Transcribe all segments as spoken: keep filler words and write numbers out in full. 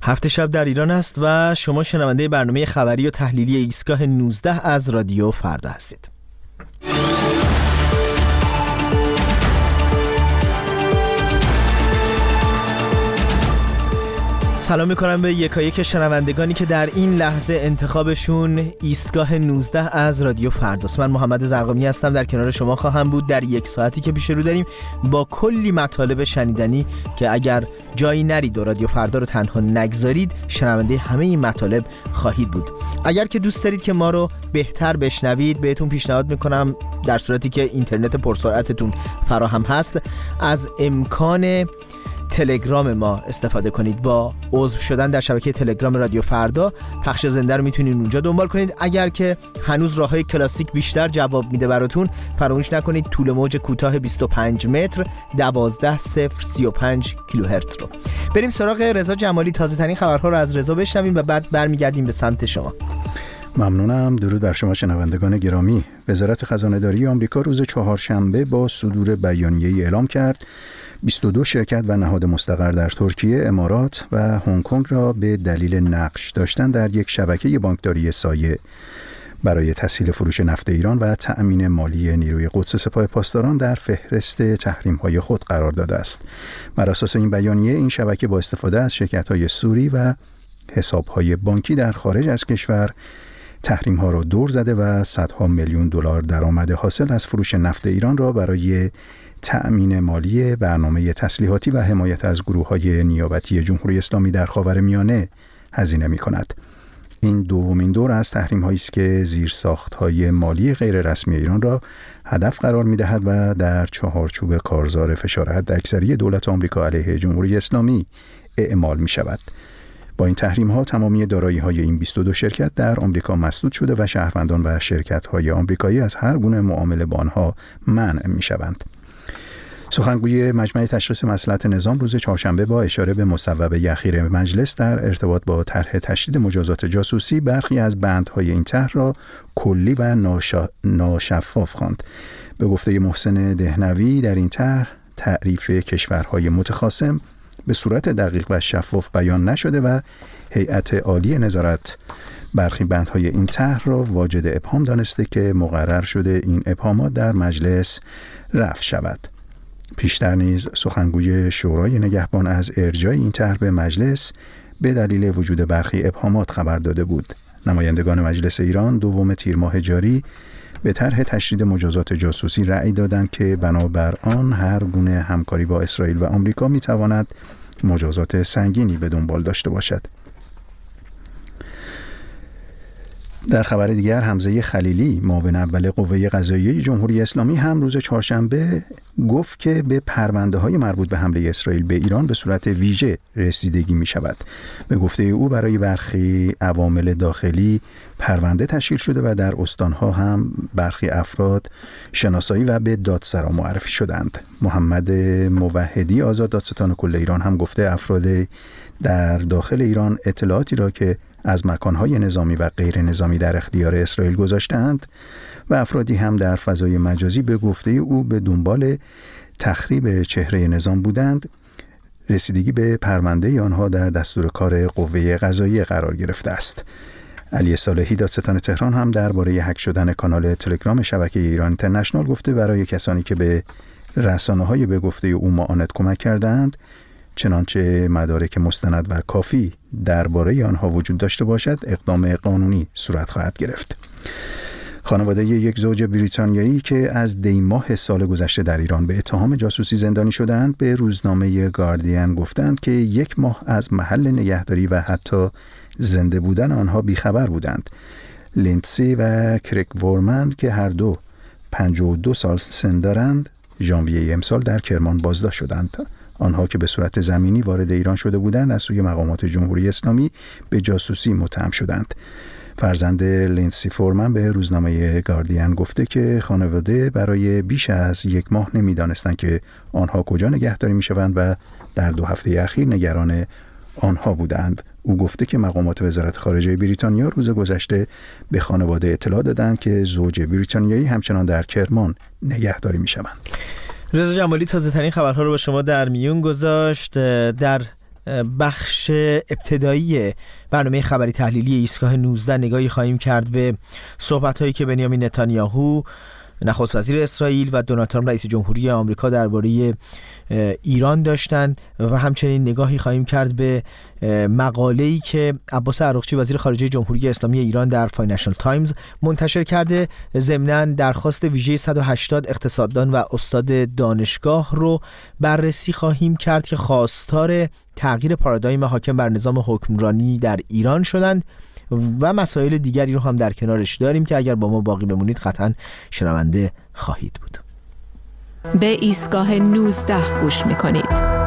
هفت شب در ایران است و شما شنونده برنامه خبری و تحلیلی ایستگاه نوزده از رادیو فردا هستید. سلام میکنم به یکایک شنوندگانی که در این لحظه انتخابشون ایستگاه نوزده از رادیو فرداست. من محمد زرقامی هستم، در کنار شما خواهم بود در یک ساعتی که پیش رو داریم با کلی مطالب شنیدنی که اگر جایی نرید و رادیو فردا رو تنها نگذارید شنونده همه این مطالب خواهید بود. اگر که دوست دارید که ما رو بهتر بشنوید، بهتون پیشنهاد میکنم در صورتی که اینترنت پرسرعتتون فراهم هست از امکان تلگرام ما استفاده کنید. با عضو شدن در شبکه تلگرام رادیو فردا پخش زنده رو میتونید اونجا دنبال کنید. اگر که هنوز راههای کلاسیک بیشتر جواب میده براتون، فراموش نکنید طول موج کوتاه بیست و پنج متر دوازده صفر سی و پنج کیلوهرتز رو. بریم سراغ رضا جمالی، تازه ترین خبرها رو از رضا بشنویم و بعد برمیگردیم به سمت شما. ممنونم. درود بر شما شنوندگان گرامی. وزارت خزانه‌داری آمریکا روز چهارشنبه با صدور بیانیه‌ای اعلام کرد بیست و دو شرکت و نهاد مستقر در ترکیه، امارات و هنگ کنگ را به دلیل نقش داشتن در یک شبکه بانکداری سایه برای تسهیل فروش نفت ایران و تأمین مالی نیروی قدس سپاه پاسداران در فهرست تحریم‌های خود قرار داده است. بر اساس این بیانیه این شبکه با استفاده از شرکت‌های سوری و حساب‌های بانکی در خارج از کشور تحریم‌ها را دور زده و صدها میلیون دلار درآمد حاصل از فروش نفت ایران را برای تأمین مالی برنامه تسلیحاتی و حمایت از گروه‌های نیابتی جمهوری اسلامی در خاورمیانه هزینه می‌کند. این دومین دور از تحریم‌هایی است که زیرساخت‌های مالی غیررسمی ایران را هدف قرار می‌دهد و در چهارچوب کارزار فشار حداکثری دولت آمریکا علیه جمهوری اسلامی اعمال می‌شود. با این تحریم‌ها تمامی دارایی‌های این بیست و دو شرکت در آمریکا مسدود شده و شهروندان و شرکت‌های آمریکایی از هر گونه معامله با آنها منع می‌شوند. سخنگوی مجمع تشخیص مصلحت نظام روز چهارشنبه با اشاره به مصوبه اخیر مجلس در ارتباط با طرح تشدید مجازات جاسوسی برخی از بندهای این طرح را کلی و ناشا... ناشفاف خواند. به گفته محسن دهنوی در این طرح تعریف کشورهای متخاصم به صورت دقیق و شفاف بیان نشده و هیئت عالی نظارت برخی بندهای این طرح را واجد ابهام دانسته که مقرر شده این ابهامات در مجلس رفع شود. پیشتر نیز سخنگوی شورای نگهبان از ارجاع این طرح به مجلس به دلیل وجود برخی ابهامات خبر داده بود. نمایندگان مجلس ایران دوم تیر ماه جاری به طرح تشدید مجازات جاسوسی رأی دادند که بنابر آن هر گونه همکاری با اسرائیل و آمریکا میتواند مجازات سنگینی به دنبال داشته باشد. در خبر دیگر حمزه خلیلی معاون اول قوه قضاییه جمهوری اسلامی هم روز چهارشنبه گفت که به پرونده‌های مربوط به حمله اسرائیل به ایران به صورت ویژه رسیدگی می شود. به گفته او برای برخی عوامل داخلی پرونده تشکیل شده و در استانها هم برخی افراد شناسایی و به دادسرا معرفی شدند. محمد موحدی آزاد دادستان کل ایران هم گفته افراد در داخل ایران اطلاعاتی را که از مکانهای نظامی و غیر نظامی در اختیار اسرائیل گذاشتند و افرادی هم در فضای مجازی به گفته او به دنبال تخریب چهره نظام بودند، رسیدگی به پرونده آنها در دستور کار قوه قضاییه قرار گرفته است. علی صالحی دادستان تهران هم درباره هک شدن کانال تلگرام شبکه ایران اینترنشنال گفته برای کسانی که به رسانه‌های به گفته او معاند کمک کردند، چنانچه مدارک مستند و کافی درباره آنها وجود داشته باشد اقدام قانونی صورت خواهد گرفت. خانواده یک زوج بریتانیایی که از دی ماه سال گذشته در ایران به اتهام جاسوسی زندانی شدند به روزنامه گاردین گفتند که یک ماه از محل نگهداری و حتی زنده بودن آنها بیخبر بودند. لیندسی و کریک وورمن که هر دو پنجاه و دو سال سن دارند ژانویه امسال در کرمان بازداشت شدند. آنها که به صورت زمینی وارد ایران شده بودند از سوی مقامات جمهوری اسلامی به جاسوسی متهم شدند. فرزند لیندسی فورمن به روزنامه گاردین گفته که خانواده برای بیش از یک ماه نمی‌دانستند که آنها کجا نگهداری می‌شوند و در دو هفته اخیر نگران آنها بودند. او گفته که مقامات وزارت خارجه بریتانیا روز گذشته به خانواده اطلاع دادند که زوج بریتانیایی همچنان در کرمان نگهداری می‌شوند. رضا جمالی تازه ترین خبرها رو با شما در میون گذاشت. در بخش ابتدایی برنامه خبری تحلیلی ایستگاه نوزده نگاهی خواهیم کرد به صحبت‌هایی که بنیامین نتانیاهو نخست وزیر اسرائیل و دونالد ترامپ رئیس جمهوری آمریکا درباره ایران داشتند و همچنین نگاهی خواهیم کرد به مقاله‌ای که عباس عراقچی وزیر خارجه جمهوری اسلامی ایران در فاینانشال تایمز منتشر کرده. ضمناً درخواست ویژه صد و هشتاد اقتصاددان و استاد دانشگاه رو بررسی خواهیم کرد که خواستار تغییر پارادایم حاکم بر نظام حکمرانی در ایران شدند و مسائل دیگری رو هم در کنارش داریم که اگر با ما باقی بمونید قطعاً شنونده خواهید بود. به ایستگاه نوزده گوش میکنید.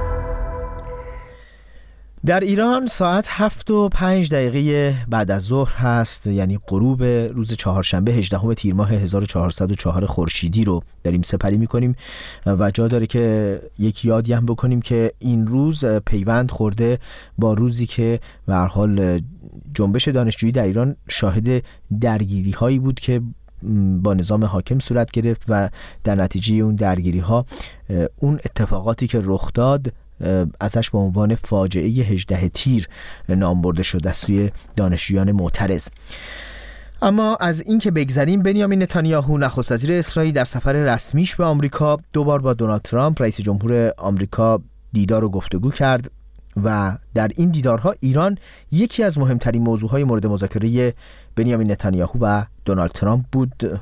در ایران ساعت هفت و پنج دقیقه بعد از ظهر هست، یعنی غروب روز چهارشنبه هجدهم تیر ماه هزار و چهارصد و چهار خورشیدی رو داریم سپری میکنیم و جا داره که یک یادی هم بکنیم که این روز پیوند خورده با روزی که به هر حال جنبش دانشجویی در ایران شاهد درگیری هایی بود که با نظام حاکم صورت گرفت و در نتیجه اون درگیری ها اون اتفاقاتی که رخ داد ازش به عنوان فاجعه هجده تیر نام برده شد از سوی دانشجویان معترض. اما از این که بگذریم، بنیامین نتانیاهو نخست وزیر اسرائیل در سفر رسمیش به آمریکا دوبار با دونالد ترامپ رئیس جمهور آمریکا دیدار و گفتگو کرد و در این دیدارها ایران یکی از مهمترین موضوعهای مورد مذاکره بنیامین نتانیاهو و دونالد ترامپ بود.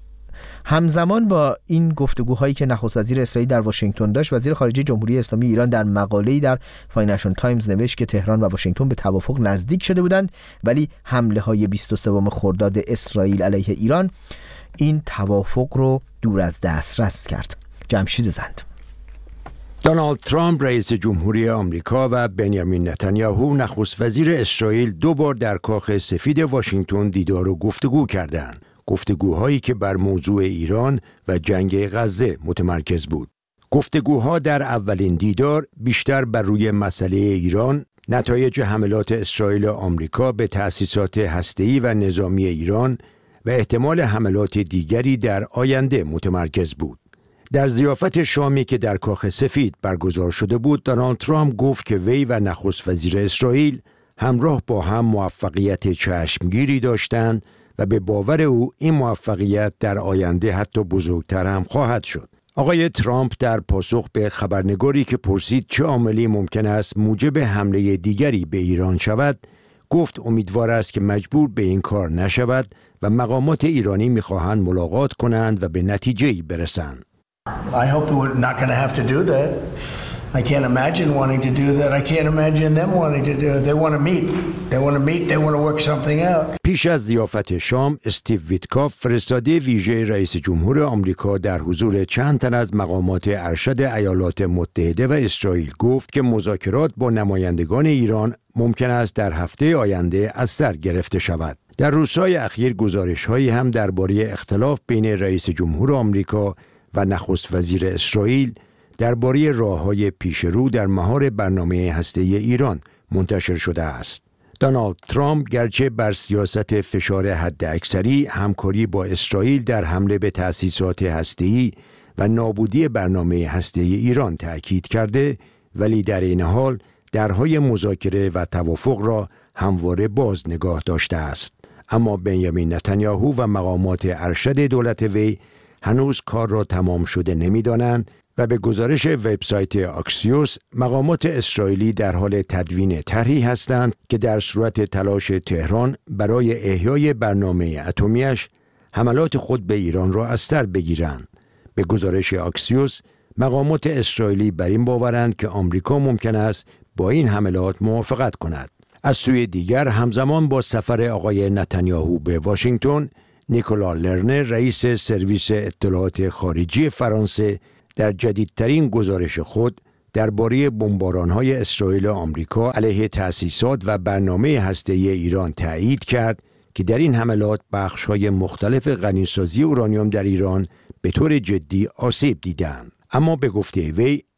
همزمان با این گفتگوهایی که نخست وزیر اسرائیل در واشنگتن داشت، وزیر خارجه جمهوری اسلامی ایران در مقاله‌ای در فاینانشال تایمز نوشت که تهران و واشنگتن به توافق نزدیک شده بودند، ولی حمله‌های بیست و سوم خرداد اسرائیل علیه ایران این توافق رو دور از دسترس کرد. جمشید زند. دونالد ترامپ رئیس جمهوری آمریکا و بنیامین نتانیاهو نخست وزیر اسرائیل دو بار در کاخ سفید واشنگتن دیدار و گفتگو کردند. گفتگوهایی که بر موضوع ایران و جنگ غزه متمرکز بود. گفتگوها در اولین دیدار بیشتر بر روی مسئله ایران، نتایج حملات اسرائیل و آمریکا به تأسیسات هسته‌ای و نظامی ایران و احتمال حملات دیگری در آینده متمرکز بود. در ضیافت شامی که در کاخ سفید برگزار شده بود، دونالد ترامپ گفت که وی و نخست وزیر اسرائیل همراه با هم موفقیت چشمگیری داشتند و به باور او این موفقیت در آینده حتی بزرگتر هم خواهد شد. آقای ترامپ در پاسخ به خبرنگاری که پرسید چه عاملی ممکن است موجب حمله دیگری به ایران شود، گفت امیدوار است که مجبور به این کار نشود و مقامات ایرانی می‌خواهند ملاقات کنند و به نتیجه‌ای برسند. I hope we're not going to have to do that. I can't imagine wanting to do that. I can't imagine them wanting to do it. They want to meet. They want to meet. They want to work something out. پیش از ضیافت شام، استیو ویتکاف فرستاده ویژه رئیس جمهور آمریکا در حضور چند تن از مقامات ارشد ایالات متحده و اسرائیل گفت که مذاکرات با نمایندگان ایران ممکن است در هفته آینده از سر گرفته شود. در روزهای اخیر گزارش‌هایی هم درباره اختلاف بین رئیس جمهور آمریکا و نخست وزیر اسرائیل درباره راه‌های پیشرو در مهار برنامه هسته‌ای ایران منتشر شده است. دونالد ترامپ گرچه بر سیاست فشار حداکثری، همکاری با اسرائیل در حمله به تأسیسات هسته‌ای و نابودی برنامه هسته‌ای ایران تأکید کرده، ولی در این حال درهای مذاکره و توافق را همواره باز نگاه داشته است. اما بنیامین نتانیاهو و مقامات ارشد دولت وی هنوز کار را تمام شده نمی‌دانند و به گزارش وبسایت آکسیوس، مقامات اسرائیلی در حال تدوین طرحی هستند که در صورت تلاش تهران برای احیای برنامه اتمیش حملات خود به ایران را از سر بگیرند. به گزارش آکسیوس، مقامات اسرائیلی بر این باورند که آمریکا ممکن است با این حملات موافقت کند. از سوی دیگر، همزمان با سفر آقای نتانیاهو به واشنگتن، نیکولا لرنر رئیس سرویس اطلاعات خارجی فرانسه در جدیدترین گزارش خود درباره بمباران‌های اسرائیل و آمریکا علیه تأسیسات و برنامه هسته‌ای ایران تایید کرد که در این حملات بخش‌های مختلف غنیسازی اورانیوم در ایران به طور جدی آسیب دیدند. اما به گفته وی،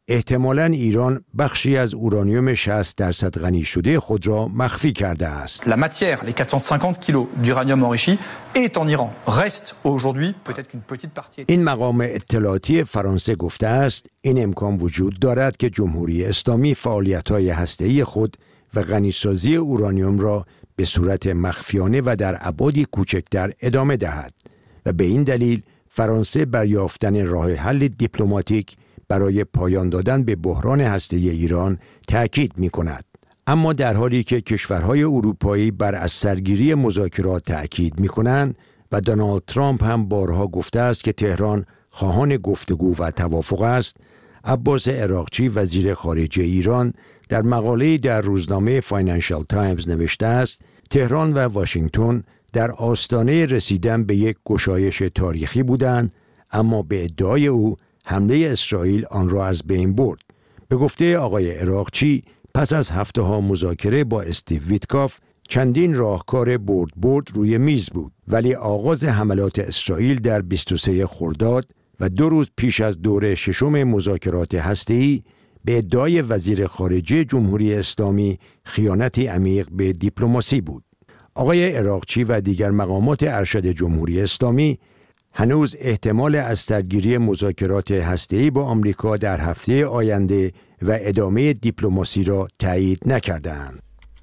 احتمالاً ایران بخشی از اورانیوم شصت درصد غنی شده خود را مخفی کرده است. La matière, les quatre cent cinquante kilos d'uranium enrichi est en Iran. Reste aujourd'hui peut-être qu'une petite partie. این مقام اطلاعاتی فرانسه گفته است این امکان وجود دارد که جمهوری اسلامی فعالیت‌های هسته‌ای خود و غنیسازی اورانیوم را به صورت مخفیانه و در ابعادی کوچکتر ادامه دهد و به این دلیل فرانسه بر یافتن راه حل دیپلماتیک برای پایان دادن به بحران هسته‌ای ایران تأکید می‌کند. اما در حالی که کشورهای اروپایی بر از سرگیری مذاکرات تأکید می‌کنند و دونالد ترامپ هم بارها گفته است که تهران خواهان گفتگو و توافق است، عباس عراقچی وزیر خارجه ایران در مقاله‌ای در روزنامه فاینانشال تایمز نوشته است تهران و واشنگتن در آستانه رسیدن به یک گشایش تاریخی بودند، اما به ادعای او حمله اسرائیل آن را از بین برد. به گفته آقای عراقچی پس از هفته ها مذاکره با استیو ویتکاف چندین راهکار برد برد روی میز بود، ولی آغاز حملات اسرائیل در بیست و سوم خرداد و دو روز پیش از دور ششم مذاکرات هسته‌ای به ادعای وزیر خارجه جمهوری اسلامی خیانتی عمیق به دیپلماسی بود. آقای عراقچی و دیگر مقامات ارشد جمهوری اسلامی هنوز احتمال از سرگیری مذاکرات هسته‌ای با آمریکا در هفته آینده و ادامه دیپلماسی را تایید نکردند.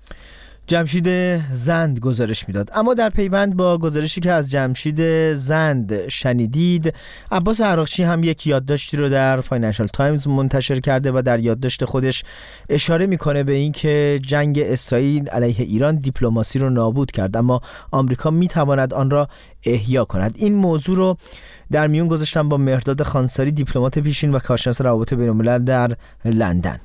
جمشید زند گزارش میداد. اما در پیوند با گزارشی که از جمشید زند شنیدید، عباس عراقچی هم یک یادداشتی رو در فاینانشال تایمز منتشر کرده و در یادداشت خودش اشاره میکنه به این که جنگ اسرائیل علیه ایران دیپلماسی رو نابود کرد، اما آمریکا میتواند آن را احیا کند. این موضوع رو در میون گذاشتم با مهرداد خانساری، دیپلمات پیشین و کارشناس روابط بین‌الملل در لندن.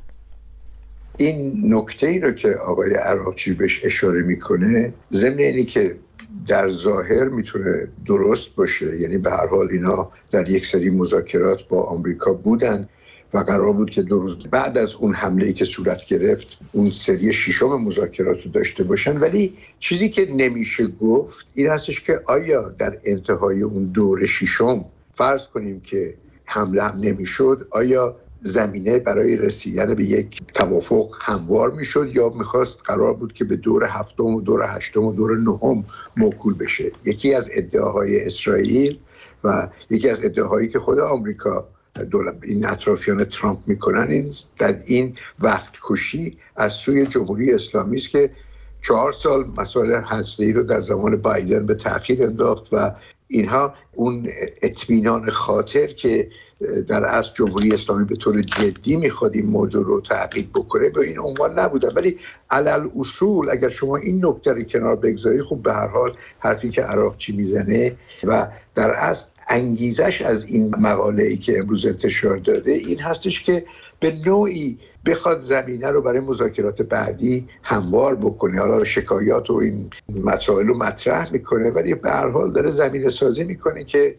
این نکته ای رو که آقای عراقچی بهش اشاره میکنه ضمن اینی که در ظاهر میتونه درست باشه، یعنی به هر حال اینا در یک سری مذاکرات با آمریکا بودن و قرار بود که دو روز بعد از اون حمله ای که صورت گرفت اون سری ششم مذاکرات رو داشته باشن، ولی چیزی که نمیشه گفت این هستش که آیا در انتهای اون دور ششم فرض کنیم که حمله هم نمیشد، آیا زمینه برای رسیدن به یک توافق هموار میشد یا میخواست قرار بود که به دور هفتم و دور هشتم و دور نهم موکول بشه؟ یکی از ادعاهای اسرائیل و یکی از ادعاهایی که خود آمریکا دولت این اطرافیان ترامپ میکنن این در این وقت کشی از سوی جمهوری اسلامی است که چهار سال مسائل هسته‌ای رو در زمان بایدن به تأخیر انداخت و اینها اون اطمینان خاطر که در اصل جمهوری اسلامی به طور جدی میخواد این موضوع رو تعقیب بکنه به این عنوان نبوده. ولی علل اصول اگر شما این نکته رو کنار بگذاری، خب به هر حال حرفی که عراقچی میزنه و در اصل انگیزش از این مقاله‌ای که امروز انتشار داده این هستش که به نوعی بخواد زمینه رو برای مذاکرات بعدی هموار بکنه. حالا شکایات و این مسائل رو مطرح میکنه، ولی به هر حال داره زمینه سازی میکنه که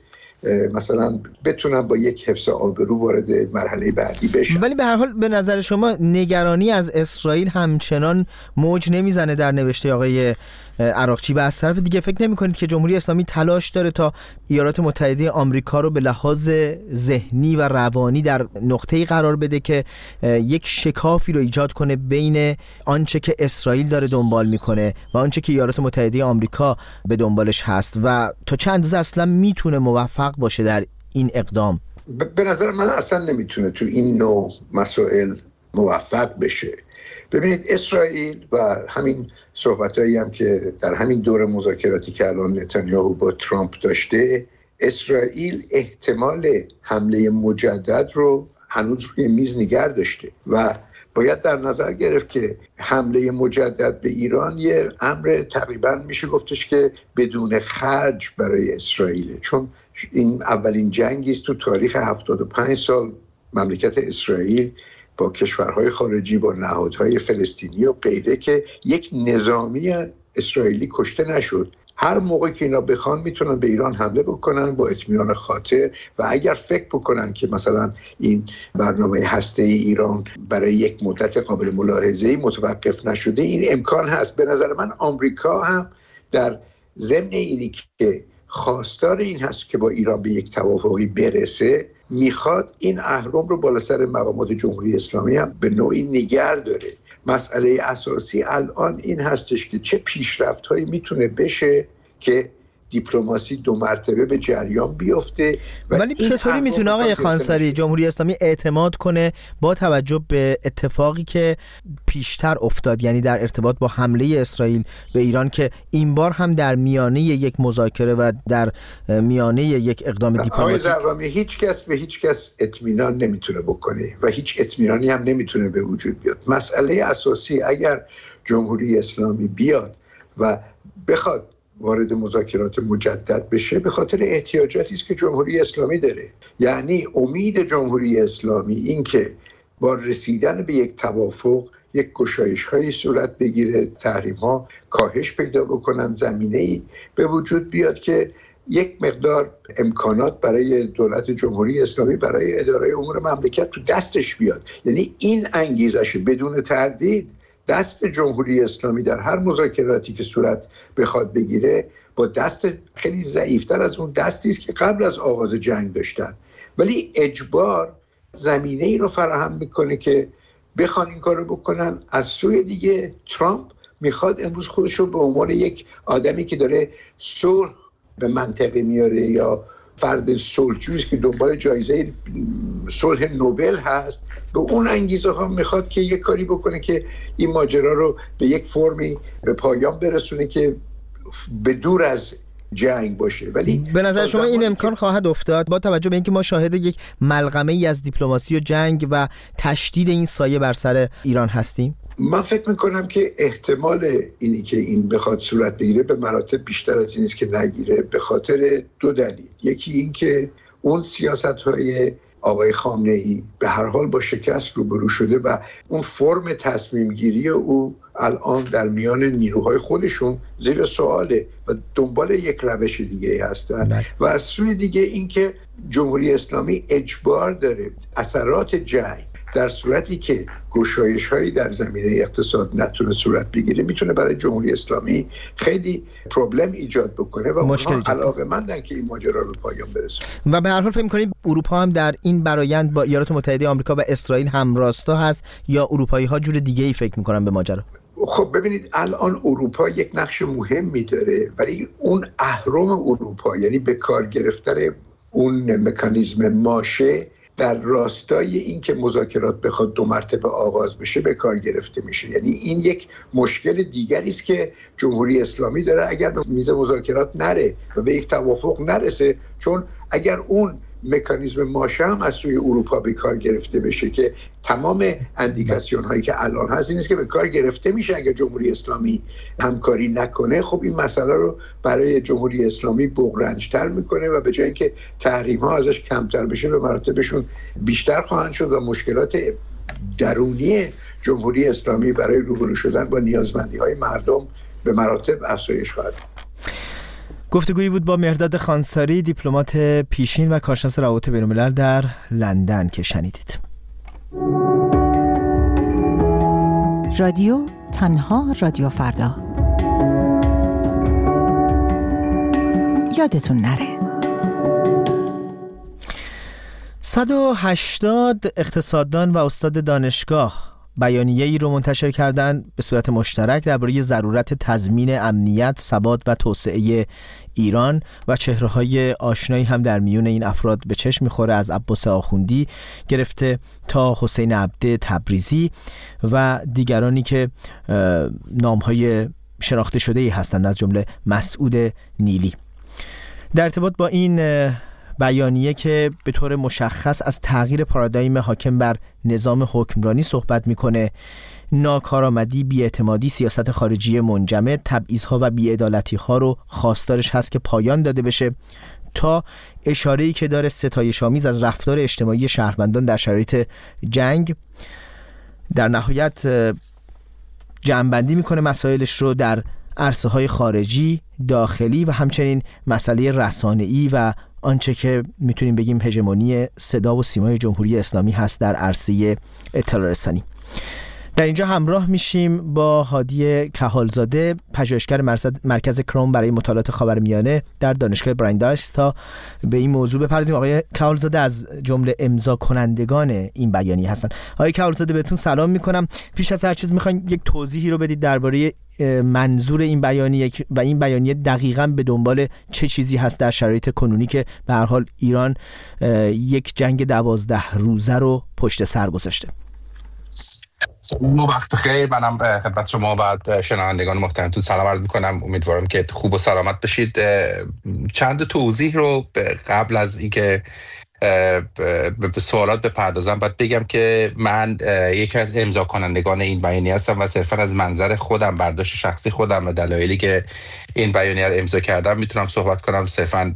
مثلا بتونن با یک حفظ آبرو وارد مرحله بعدی بشن. ولی به هر حال به نظر شما نگرانی از اسرائیل همچنان موج نمیزنه در نوشته آقای عراقچی و از طرف دیگه فکر نمی کنید که جمهوری اسلامی تلاش داره تا ایالات متحده آمریکا رو به لحاظ ذهنی و روانی در نقطه‌ای قرار بده که یک شکافی رو ایجاد کنه بین آنچه که اسرائیل داره دنبال میکنه و آنچه که ایالات متحده آمریکا به دنبالش هست و تا چند اندازه اصلا میتونه موفق باشه در این اقدام؟ به نظر من اصلا نمیتونه تو این نوع مسائل موفق بشه. ببینید اسرائیل و همین صحبتایی هم که در همین دور مذاکراتی که الان نتانیاهو با ترامپ داشته، اسرائیل احتمال حمله مجدد رو هنوز روی میز نگه داشته و باید در نظر گرفت که حمله مجدد به ایران یه امر تقریبا میشه گفتش که بدون خرج برای اسرائیل، چون این اولین جنگی است تو تاریخ هفتاد و پنج سال مملکت اسرائیل با کشورهای خارجی، با نهادهای فلسطینی و غیره که یک نظامی اسرائیلی کشته نشد. هر موقع که اینا بخوان میتونن به ایران حمله بکنن با اطمینان خاطر و اگر فکر بکنن که مثلا این برنامه هسته‌ای ایران برای یک مدت قابل ملاحظه‌ای متوقف نشده، این امکان هست. به نظر من آمریکا هم در ضمن اینی که خواستار این هست که با ایران به یک توافقی برسه، میخواد این اهرم رو بالا سر مقامات جمهوری اسلامی هم به نوعی نگه داره. مسئله اساسی الان این هستش که چه پیشرفت‌هایی میتونه بشه که دیپلماسی دو مرتبه به جریان بیفته. ولی چطوری میتونه آقای خانساری جمهوری اسلامی اعتماد کنه با توجه به اتفاقی که پیشتر افتاد، یعنی در ارتباط با حمله اسرائیل به ایران که این بار هم در میانه یک مذاکره و در میانه یک اقدام دیپلماتیک؟ آقای زرقامی، هیچ کس به هیچ کس اطمینان نمیتونه بکنه و هیچ اطمینانی هم نمیتونه به وجود بیاد. مسئله اساسی اگر جمهوری اسلامی بیاد و بخواد وارد مذاکرات مجدد بشه، به خاطر احتیاجاتی است که جمهوری اسلامی داره. یعنی امید جمهوری اسلامی این که با رسیدن به یک توافق یک گشایش‌هایی صورت بگیره، تحریم‌ها کاهش پیدا بکنن، زمینه‌ای به وجود بیاد که یک مقدار امکانات برای دولت جمهوری اسلامی برای اداره امور مملکت تو دستش بیاد. یعنی این انگیزش بدون تردید دست جمهوری اسلامی در هر مذاکراتی که صورت بخواد بگیره با دست خیلی ضعیفتر از اون دستی است که قبل از آغاز جنگ داشتن، ولی اجبار زمینه ای رو فراهم میکنه که بخوان این کار رو بکنن. از سوی دیگه ترامپ میخواد امروز خودش رو به عنوان یک آدمی که داره صلح به منطقه میاره یا فرد صلحجویی که دنبال جایزه صلح نوبل هست، به اون انگیزه ها میخواد که یک کاری بکنه که این ماجرا رو به یک فرمی به پایان برسونه که به دور از جنگ باشه. ولی به نظر شما این امکان خواهد افتاد با توجه به اینکه ما شاهد یک ملغمه ای از دیپلماسی و جنگ و تشدید این سایه بر سر ایران هستیم؟ من فکر میکنم که احتمال اینی که این بخواد صورت بگیره به مراتب بیشتر از این است که نگیره، به خاطر دو دلیل. یکی این که اون سیاست‌های آقای خامنه‌ای به هر حال با شکست روبرو شده و اون فرم تصمیم گیری او الان در میان نیروهای خودشون زیر سواله و دنبال یک روش دیگه هستن. و از سوی دیگه این که جمهوری اسلامی اجبار داره اثرات جنگ در صورتی که گشایش‌هایی در زمینه اقتصاد نتونه صورت بگیره میتونه برای جمهوری اسلامی خیلی پروبلم ایجاد بکنه و اونها علاقه‌مندن که این ماجرا رو پایان برسونه. و به هر حال فکر می‌کنید اروپا هم در این برآیند با ایالات متحده آمریکا و اسرائیل همراستا هست یا اروپایی‌ها جور دیگه‌ای فکر می‌کنن به ماجرا؟ خب ببینید الان اروپا یک نقش مهمی داره، ولی اون اهرم اروپا یعنی به کار گرفتن اون مکانیزم ماشه در راستای این که مذاکرات بخواد دو مرتبه آغاز بشه به کار گرفته میشه. یعنی این یک مشکل دیگری است که جمهوری اسلامی داره اگر به میز مذاکرات نره و به یک توافق نرسه، چون اگر اون مکانیزم ماشه هم از سوی اروپا به کار گرفته بشه که تمام اندیکاسیون هایی که الان هست این است که به کار گرفته میشه اگر جمهوری اسلامی همکاری نکنه، خب این مسئله رو برای جمهوری اسلامی بغرنج‌تر میکنه و به جای اینکه تحریم ها ازش کمتر بشه به مراتبشون بیشتر خواهند شد و مشکلات درونی جمهوری اسلامی برای روبرو شدن با نیازمندی های مردم به مراتب افزایش خواهد. گفتگویی بود با مهرداد خانساری، دیپلمات پیشین و کارشناس روابط بین‌الملل در لندن که شنیدید. رادیو تنها رادیو فردا. یادتون نره. صد و هشتاد اقتصاددان و استاد دانشگاه بیانیه‌ای رو منتشر کردند به صورت مشترک درباره ضرورت تضمین امنیت، ثبات و توسعه ایران و چهره‌های آشنایی هم در میون این افراد به چشم می‌خوره، از عباس آخوندی گرفته تا حسین عبده تبریزی و دیگرانی که نام‌های شناخته شده‌ای هستند از جمله مسعود نیلی. در ارتباط با این بیانیه که به طور مشخص از تغییر پارادایم حاکم بر نظام حکمرانی صحبت میکنه، ناکارآمدی، بی‌اعتمادی، سیاست خارجی منجمد، تبعیض‌ها و بی‌عدالتی‌ها رو خواستارش هست که پایان داده بشه، تا اشاره‌ای که داره ستایش‌آمیز از رفتار اجتماعی شهروندان در شرایط جنگ. در نهایت جمع‌بندی میکنه مسائلش رو در عرصه‌های خارجی، داخلی و همچنین مسئله رسانه‌ای و آنچه که میتونیم بگیم هژمونی صدا و سیمای جمهوری اسلامی هست در عرصه اطلاع رسانی. در اینجا همراه میشیم با هادی کهالزاده، پژوهشگر مرکز کروم برای مطالعات خاورمیانه در دانشگاه براندایس، تا به این موضوع بپردازیم. آقای کهالزاده از جمله امضا کنندگان این بیانیه هستن. آقای کهالزاده بهتون سلام میکنم. پیش از هر چیز میخوایم یک توضیحی رو بدید درباره منظور این بیانیه و این بیانیه دقیقاً به دنبال چه چیزی هست در شرایط کنونی که به هر حال ایران یک جنگ دوازده روزه رو پشت سر گذاشته. مو وقت خیر. منم خدمت شما بعد شنوندگان محترمتون سلام عرض میکنم. امیدوارم که خوب و سلامت بشید. چند توضیح رو قبل از اینکه به سوالات بپردازم باید بگم که من یکی از امضا کنندگان این بیانیه هستم و صرفا از منظر خودم، برداشت شخصی خودم و دلایلی که این بیانیه رو امضا کردم میتونم صحبت کنم. صرفا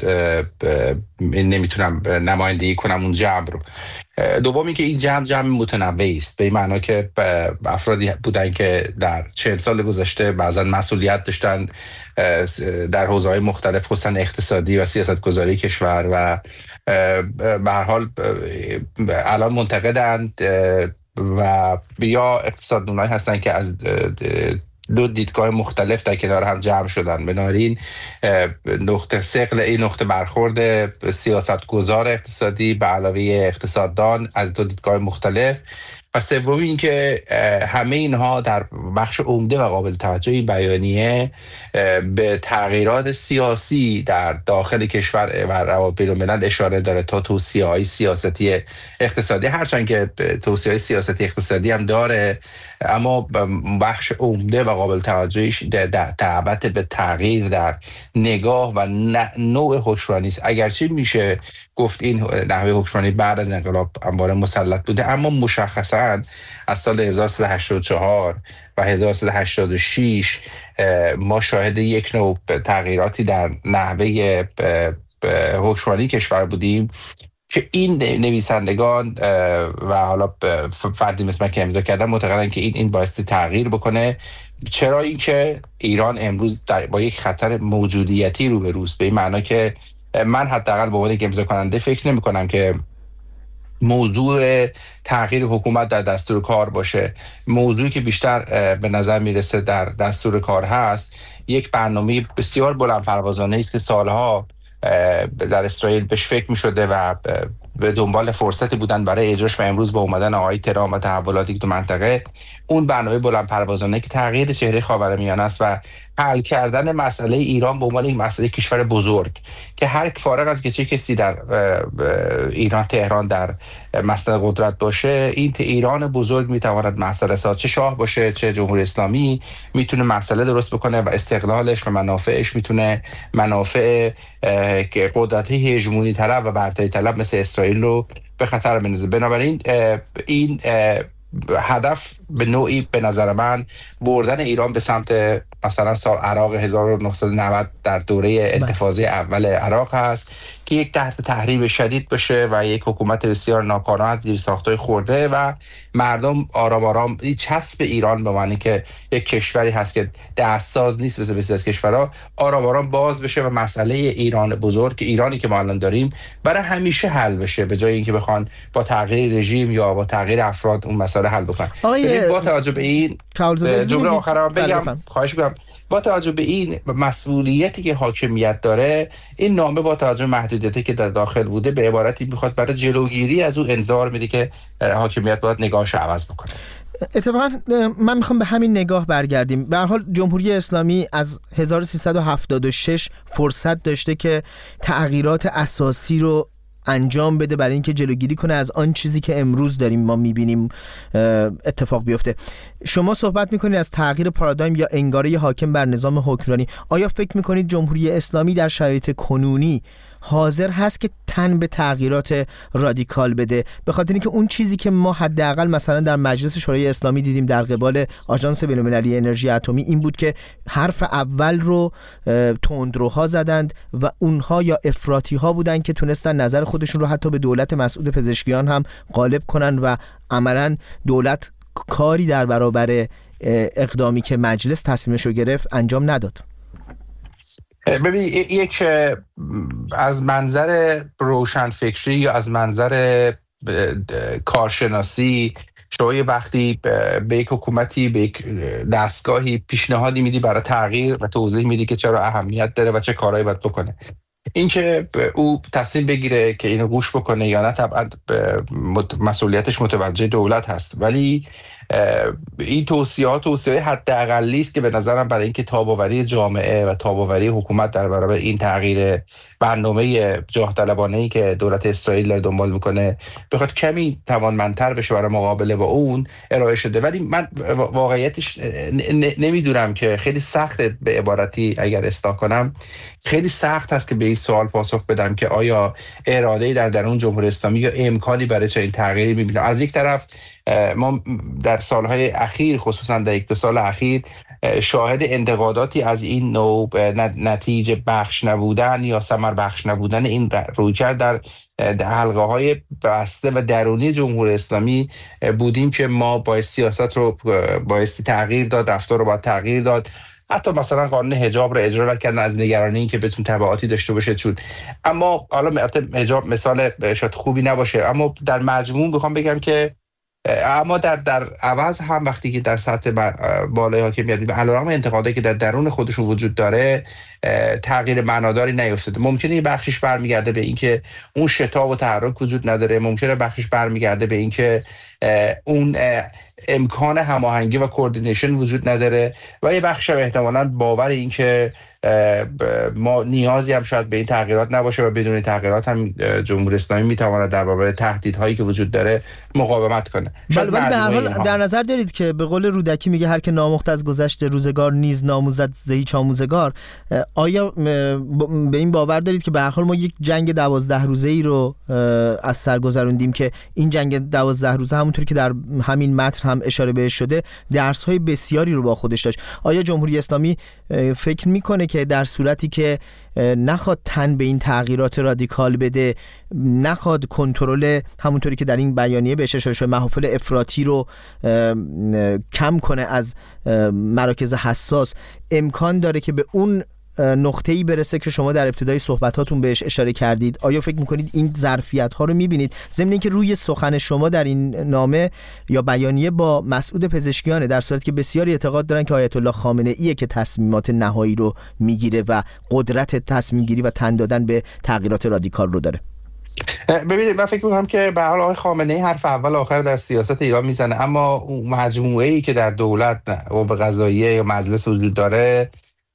نمیتونم نمایندگی کنم اون جمع رو. دوم اینکه این جمع جمع متنوعی است، به این معنا که افرادی بودن که در چهل سال گذشته بعضا مسئولیت داشتن در حوزه‌های مختلف، خصوصا اقتصادی و سیاست‌گذاری کشور، و به هر حال الان منتقدند و یا اقتصاددانایی هستن که از دو دیدگاه مختلف در کنار هم جمع شدن. بنابراین نقطه ثقل این نقطه برخورد سیاستگزار اقتصادی به علاوه اقتصاددان از دو دیدگاه مختلف، و سومی این که همه اینها در بخش عمده و قابل توجهی بیانیه به تغییرات سیاسی در داخل کشور و روابط بین‌الملل اشاره داره تا توصیه‌های سیاستی اقتصادی، هرچند که توصیه‌های سیاستی اقتصادی هم داره، اما بخش عمده و قابل توجهیش دعوت به تغییر در نگاه و نوع حکمرانی است. اگرچه میشه گفت این نحوه حکمرانی بعد از انقلاب همواره مسلط بوده، اما مشخصاً از سال هزار و سیصد و هشتاد و چهار و هزار و سیصد و هشتاد و شش ما شاهد یک نوع تغییراتی در نحوه حکمرانی کشور بودیم که این نویسندگان و حالا فردی مثل من که امضا کردن معتقدن که این این باعث تغییر بکنه. چرا؟ این که ایران امروز با یک خطر موجودیتی روبروست، به این معنا که من حداقل به عنوان یک امضا کننده فکر نمی کنم که موضوع تغییر حکومت در دستور کار باشه. موضوعی که بیشتر به نظر میرسه در دستور کار هست یک برنامه بسیار بلند پروازانه است که سالها در اسرائیل بهش فکر می شده و به دنبال فرصتی بودن برای اجراش، و امروز با اومدن آقای ترامپ و تحولاتی که تو منطقه، اون برنامه بلند پروازانه که تغییر چهره خاورمیانه است و حل کردن مسئله ایران به عنوان یک مسئله کشور بزرگ که هر فارغ از که چه کسی در ایران تهران در مسئله قدرت باشه، این ایران بزرگ میتواند مسئله ساز، چه شاه باشه چه جمهوری اسلامی، میتونه مسئله درست بکنه و استقلالش و منافعش میتونه منافع قدرتی هژمونی طلب و برتری طلب مثل اسرائیل رو به خطر بندازه. بنابراین این هدف به نوعی به نظر من بردن ایران به سمت مثلا سال عراق هزار و نهصد و نود در دوره انتفاضه اول عراق هست که یک تحت تحریم شدید بشه و یک حکومت بسیار ناکارآمد زیر ساختای خورده و مردم آرام آرام چسب ایران به معنی که یک کشوری هست که دستساز نیست مثل بسیاری از کشورها، آرام آرام باز بشه و مسئله ایران بزرگ، ایرانی که ما الان داریم، برای همیشه حل بشه، به جای اینکه بخوان با تغییر رژیم یا با تغییر افراد اون مسئله حل بکنن. با توجه به این جمله آخرام بگم، خواهش می‌کنم، با توجه به این مسئولیتی که حاکمیت داره، این نامه با توجه به محدودیتی که در داخل بوده به عبارتی میخواد برای جلوگیری از اون انذار میده که حاکمیت باید نگاهش عوض بکنه. اتفاقا من میخوام به همین نگاه برگردیم. به هر حال جمهوری اسلامی از هزار و سیصد و هفتاد و شش فرصت داشته که تغییرات اساسی رو انجام بده برای اینکه جلوگیری کنه از آن چیزی که امروز داریم ما میبینیم اتفاق بیفته. شما صحبت میکنید از تغییر پارادایم یا انگاره حاکم بر نظام حکمرانی. آیا فکر میکنید جمهوری اسلامی در شرایط کنونی حاضر هست که تن به تغییرات رادیکال بده؟ به خاطر اینکه اون چیزی که ما حداقل مثلا در مجلس شورای اسلامی دیدیم در قبال آژانس بین‌المللی انرژی اتمی این بود که حرف اول رو تندروها زدند و اونها یا افراطی ها بودن که تونستن نظر خودشون رو حتی به دولت مسعود پزشکیان هم غالب کنن و عملاً دولت کاری در برابر اقدامی که مجلس تصمیمش رو گرفت انجام نداد. ببین، یک از منظر روشنفکری یا از منظر کارشناسی شما یه وقتی به یک حکومتی، به یک دستگاهی پیشنهادی میدی برای تغییر و توضیح میدی که چرا اهمیت داره و چه کارهایی باید بکنه. اینکه او تصمیم بگیره که اینو گوش بکنه یا نه طبعا مسئولیتش متوجه دولت هست، ولی این توصیه‌ها توصیه حداقلی است که به نظرم برای اینکه تاب‌آوری جامعه و تاب‌آوری حکومت در برابر این تغییر برنامه جاه طلبانه‌ای که دولت اسرائیل داره دنبال میکنه بخواد کمی توانمندتر بشه برای مقابله با اون ارائه شده. ولی من واقعیتش نمیدونم که خیلی سخته، به عبارتی اگر اصلاح کنم خیلی سخت هست که به این سوال پاسخ بدم که آیا اراده‌ای در درون جمهوری اسلامی یا امکانی برای چنین تغییری میبینم. از یک طرف ما در سالهای اخیر، خصوصا در یک دو سال اخیر، شاهد انتقاداتی از این نوع نتیجه بخش نبودن یا ثمر بخش نبودن این رویکرد در حلقه های بسته و درونی جمهوری اسلامی بودیم که ما باید سیاست رو بایستی تغییر داد، رفتار رو باید تغییر داد. حتی مثلا قانون حجاب رو اجرا کردن از نگرانی این که بتون تبعاتی داشته باشه چون. اما حالا حجاب مثال شاید خوبی نباشه، اما در مجموع بخوام بگم که اما در در عوض هم وقتی که در سطح بالای حاکمیت به علیرغم انتقادایی که در درون خودشون وجود داره تغییر معناداری نیفتاده. ممکنه این بخشش برمیگرده به اینکه اون شتاب و تحرک وجود نداره، ممکنه بخشش برمیگرده به اینکه اون امکان هماهنگی و کوردینیشن وجود نداره و یه بخش هم احتمالاً باور این که ما نیازی هم شاید به این تغییرات نباشه و بدون تغییرات هم جمهوری اسلامی میتواند در برابر تهدیدهایی که وجود داره مقاومت کنه. ولی به هر حال در نظر دارید که به قول رودکی میگه هر که نامخت از گذشته روزگار نیز ناموزد ز هیچ آموزگار. آیا به این باور دارید که به هر حال ما یک جنگ دوازده روزه‌ای رو از سر گذروندیم که این جنگ دوازده روزه همونطور که در همین متن هم اشاره بهش شده درس‌های بسیاری رو با خودش داشت؟ آیا جمهوری اسلامی فکر میکنه که در صورتی که نخواد تن به این تغییرات رادیکال بده، نخواد کنترل همونطوری که در این بیانیه بهش اشاره شده محافل افراطی رو کم کنه از مراکز حساس، امکان داره که به اون نقطه‌ای برسه که شما در ابتدای صحبتاتون بهش اشاره کردید؟ آیا فکر میکنید این ظرفیت‌ها رو میبینید؟ ضمن اینکه روی سخن شما در این نامه یا بیانیه با مسعود پزشکیانه، در صورتی که بسیاری اعتقاد دارن که آیت الله خامنه‌ایه که تصمیمات نهایی رو میگیره و قدرت تصمیم گیری و تن دادن به تغییرات رادیکال رو داره. ببینید من فکر می‌کنم که به هر حال آقای خامنه‌ای حرف اول آخر در سیاست ایران میزنه، اما اون مجموعه‌ای که در دولت و به قضاییه یا مجلس وجود داره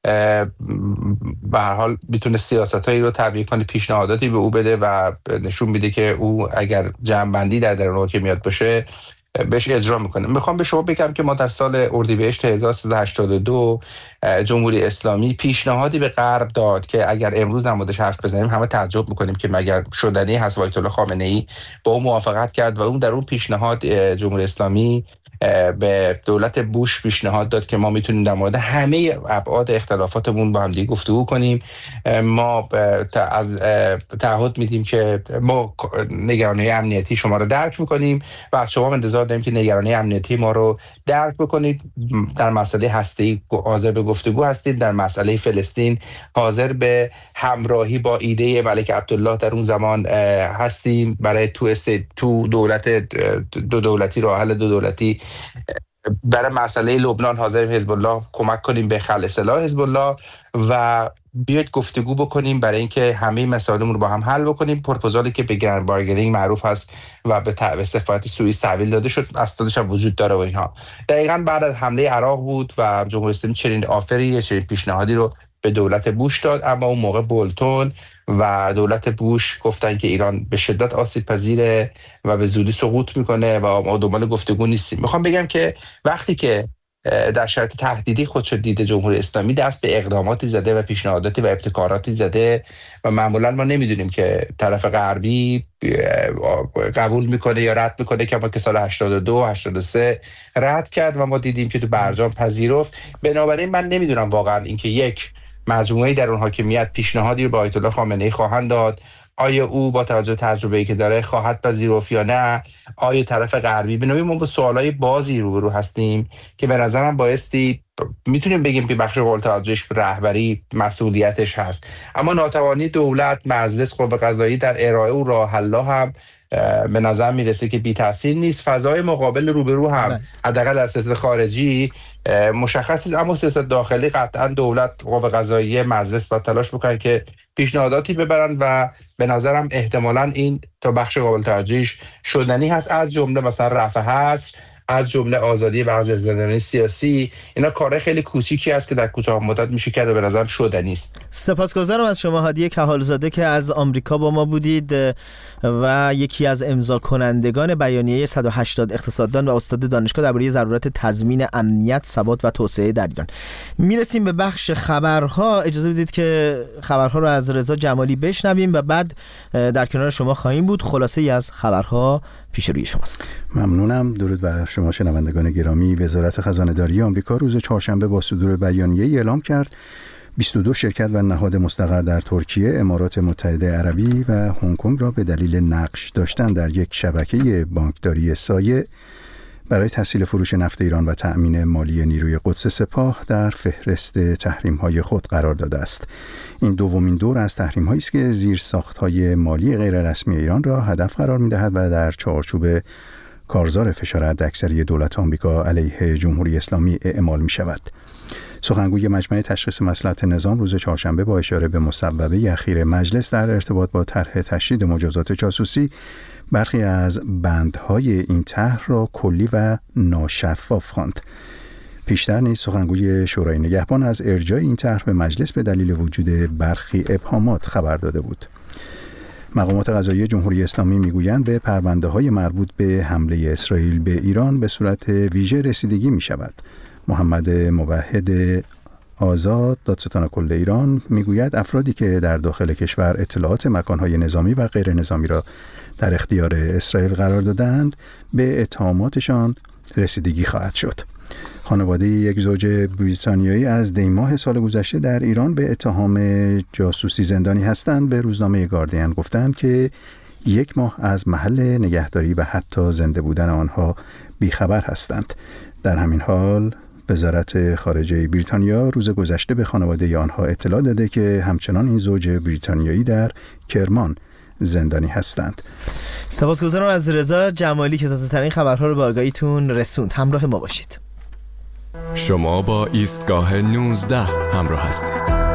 به هر حال میتونه سیاستایی رو تبیین کنه، پیشنهاداتی به او بده و نشون میده که او اگر جمع‌بندی در درون حاکمیت باشه بهش اجرا میکنه. میخوام به شما بگم که ما در سال اردیبهشت هزار و سیصد و هشتاد و دو جمهوری اسلامی پیشنهادی به غرب داد که اگر امروز نمودش حرف بزنیم همه تعجب میکنیم که مگر شدنی هست. آیت الله خامنه‌ای با اون موافقت کرد و اون در اون پیشنهاد جمهوری اسلامی به دولت بوش پیشنهاد داد که ما میتونیم در مورد همه ابعاد اختلافاتمون با هم دیگه گفتگو کنیم. ما از تعهد میدیم که ما نگرانی امنیتی شما رو درک میکنیم و از شما انتظار داریم که نگرانی امنیتی ما رو درک بکنید. در مسئله هسته‌ای حاضر به گفتگو هستید، در مسئله فلسطین حاضر به همراهی با ایده ملک عبدالله در اون زمان هستیم برای تو تو دولت دو دولتی، راه حل دو دولتی. برای مسئله لبنان حاضریم حزب الله کمک کنیم به خلع سلاح حزب الله و بیاید گفتگو بکنیم برای اینکه همه مسائلمون رو با هم حل بکنیم. پروپوزالی که به گرند بارگینینگ معروف هست و به به صفات سوئیس تحویل داده شد اسنادش هم وجود داره و اینها. دقیقاً بعد از حمله عراق بود و جمهوری اسلامی چنین آفری، چنین پیشنهادی رو به دولت بوش داد، اما اون موقع بولتون و دولت بوش گفتن که ایران به شدت آسیب پذیره و به زودی سقوط میکنه و ما دنبال گفتگو نیستیم. میخوام بگم که وقتی که در شرایط تهدیدی خودش دیده جمهوری اسلامی دست به اقداماتی زده و پیشنهاداتی و ابتکاراتی زده و معمولا ما نمیدونیم که طرف غربی قبول میکنه یا رد میکنه، که ما که سال هشتاد و دو هشتاد و سه رد کرد و ما دیدیم که تو برجام پذیرفت. بنابراین من نمیدونم واقعا اینکه یک مجموعه در اون حاکمیت پیشنهادی رو به آیت الله خامنه‌ای خواهند داد. آیا او با توجه به تجربه‌ای که داره خواهد پذیرفت یا نه؟ آیا طرف غربی؟ به نوعی ما با سوالای بازی روبرو هستیم که به نظرم بایستی میتونیم بگیم که بخش قابل توجهش رهبری مسئولیتش هست، اما ناتوانی دولت، مجلس، قوه قضاییه در ارائه و راه حل‌ها هم به نظر میرسه که بی تاثیر نیست. فضای مقابل روبرو هم حداقل در سیاست خارجی مشخص است، اما سیاست داخلی قطعا دولت، قوه قضاییه، مجلس باید تلاش بکنن که پیشنهاداتی ببرن و به نظرم احتمالاً این تا بخش قابل توجهش شدنی هست، از جمله مثلا رفع حصر، از جمله آزادی بعضی از زندانیان سیاسی. اینا کارهای خیلی کوچیکی است که در کوتاه مدت میشه کرد و به نظر شدنی است. سپاسگزارم از شما هادی کهالزاده که از آمریکا با ما بودید و یکی از امضا کنندگان بیانیه صد و هشتاد اقتصاددان و استاد دانشگاه درباره ضرورت تضمین امنیت، ثبات و توسعه در ایران. میرسیم به بخش خبرها. اجازه بدید که خبرها رو از رضا جمالی بشنویم و بعد در کنار شما خواهیم بود. خلاصه ای از خبرها پیش روی شماست. ممنونم. درود بر شما شنوندگان گرامی. وزارت خزانه‌داری آمریکا روز چهارشنبه با صدور بیانیه‌ای اعلام کرد بیست و دو شرکت و نهاد مستقر در ترکیه، امارات متحده عربی و هنگ کنگ را به دلیل نقش داشتن در یک شبکه بانکداری سایه برای تسهیل فروش نفت ایران و تأمین مالی نیروی قدس سپاه در فهرست تحریم‌های خود قرار داده است. این دومین دور از تحریم‌هایی است که زیرساخت‌های مالی غیررسمی ایران را هدف قرار می‌دهد و در چارچوب کارزار فشار حداکثری دولت آمریکا علیه جمهوری اسلامی اعمال می‌شود. سخنگوی مجمع تشخیص مصلحت نظام روز چهارشنبه با اشاره به مصوبه اخیر مجلس در ارتباط با طرح تشدید مجازات جاسوسی برخی از بندهای این طرح را کلی و ناشفاف خواند. پیشتر نیز سخنگوی شورای نگهبان از ارجاع این طرح به مجلس به دلیل وجود برخی ابهامات خبر داده بود. مقامات قضایی جمهوری اسلامی میگویند به پرونده‌های مربوط به حمله اسرائیل به ایران به صورت ویژه رسیدگی می شود. محمد موحد آزاد، دادستان کل ایران، میگوید افرادی که در داخل کشور اطلاعات مکانهای نظامی و غیر نظامی را در اختیار اسرائیل قرار دادند به اتهاماتشان رسیدگی خواهد شد. خانواده یک زوج بریتانیایی از دی ماه سال گذشته در ایران به اتهام جاسوسی زندانی هستند به روزنامه گاردین گفتند که یک ماه از محل نگهداری و حتی زنده بودن آنها بیخبر هستند. در همین حال وزارت خارجه بریتانیا روز گذشته به خانواده آنها اطلاع داده که همچنان این زوج بریتانیایی در کرمان زندانی هستند. سپاسگزارم از رضا جمالی که تازه ترین خبرها رو به آگاهیتون رسوند. همراه ما باشید. شما با ایستگاه نوزده همراه هستید.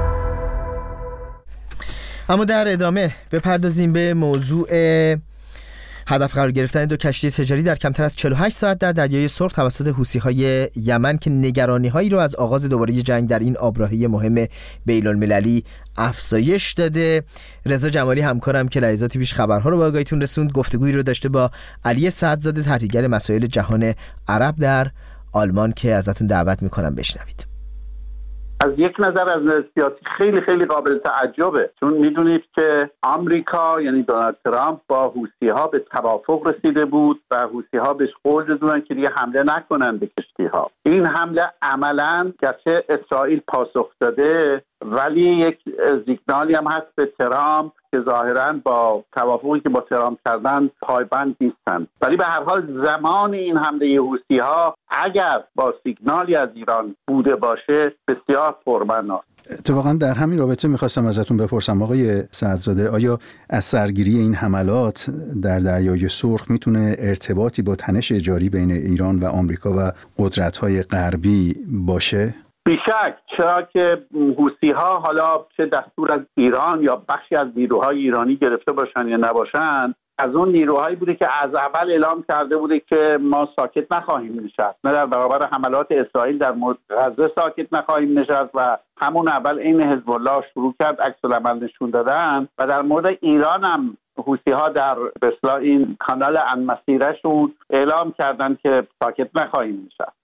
اما در ادامه بپردازیم به موضوع هدف قرار گرفتن دو کشتی تجاری در کمتر از چهل و هشت ساعت در دریای سرخ توسط حوثی‌های یمن که نگرانی‌هایی را از آغاز دوباره جنگ در این آبراهی مهم بین‌المللی افزایش داده. رضا جمالی همکارم که لحظاتی پیش خبرها رو به آگاهیتون رسوند گفتگویی رو داشته با علی سعدزاده، تحلیلگر مسائل جهان عرب در آلمان که ازتون دعوت میکنم بشنوید. از یک نظر از نظر سیاسی خیلی خیلی قابل تعجبه، چون میدونید که آمریکا یعنی دونالد ترامپ با حوثی‌ها به توافق رسیده بود و حوثی‌ها بهش قول دادن که دیگه حمله نکنن به کشتی‌ها. این حمله عملاً گرچه اسرائیل پاسخ داده ولی یک سیگنالی هم هست به ترامپ که ظاهراً با توافقی که با ترامپ کردن پایبند نیستند. ولی به هر حال زمان این حمله حوثی‌ها اگر با سیگنالی از ایران بوده باشه بسیار پرمعناست. اتفاقا در همین رابطه میخواستم ازتون بپرسم آقای سعدزاده، آیا از سرگیری این حملات در دریای سرخ میتونه ارتباطی با تنش جاری بین ایران و آمریکا و قدرت‌های غربی باشه؟ بیشک، چرا که حوثی‌ها حالا چه دستور از ایران یا بخشی از نیروهای ایرانی گرفته باشن یا نباشن، از اون نیروهایی بوده که از اول اعلام کرده بوده که ما ساکت نخواهیم نشست، نه در برابر حملات اسرائیل در مورد غزه ساکت نخواهیم نشست و همون اول این حزب الله شروع کرد عکس العمل نشون دادن و در مورد ایران هم حوثی‌ها در بسلا این کانال انمسیرشون اعلام کردن که ساکت نخواهیم نشست.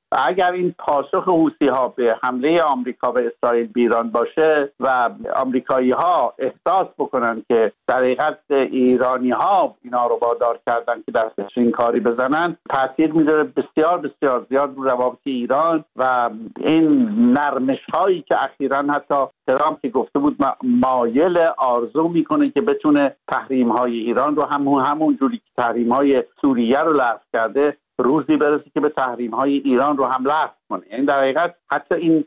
اگر این پاسخ حوثی‌ها به حمله آمریکا و اسرائیل به ایران باشه و آمریکایی‌ها احساس بکنن که در حقیقت ایرانی‌ها اینا رو وادار کردن که دستش این کاری بزنن، تاثیر میذاره بسیار بسیار زیاد رو روابط ایران و این نرمش‌هایی که اخیراً حتی ترامپ که گفته بود مایل آرزو میکنه که بتونه تحریم‌های ایران رو همون همون جوری که تحریم‌های سوریه رو لغو کرده روزی برسه که به تحریم‌های ایران رو هم لغو کنه. یعنی در حقیقت حتی این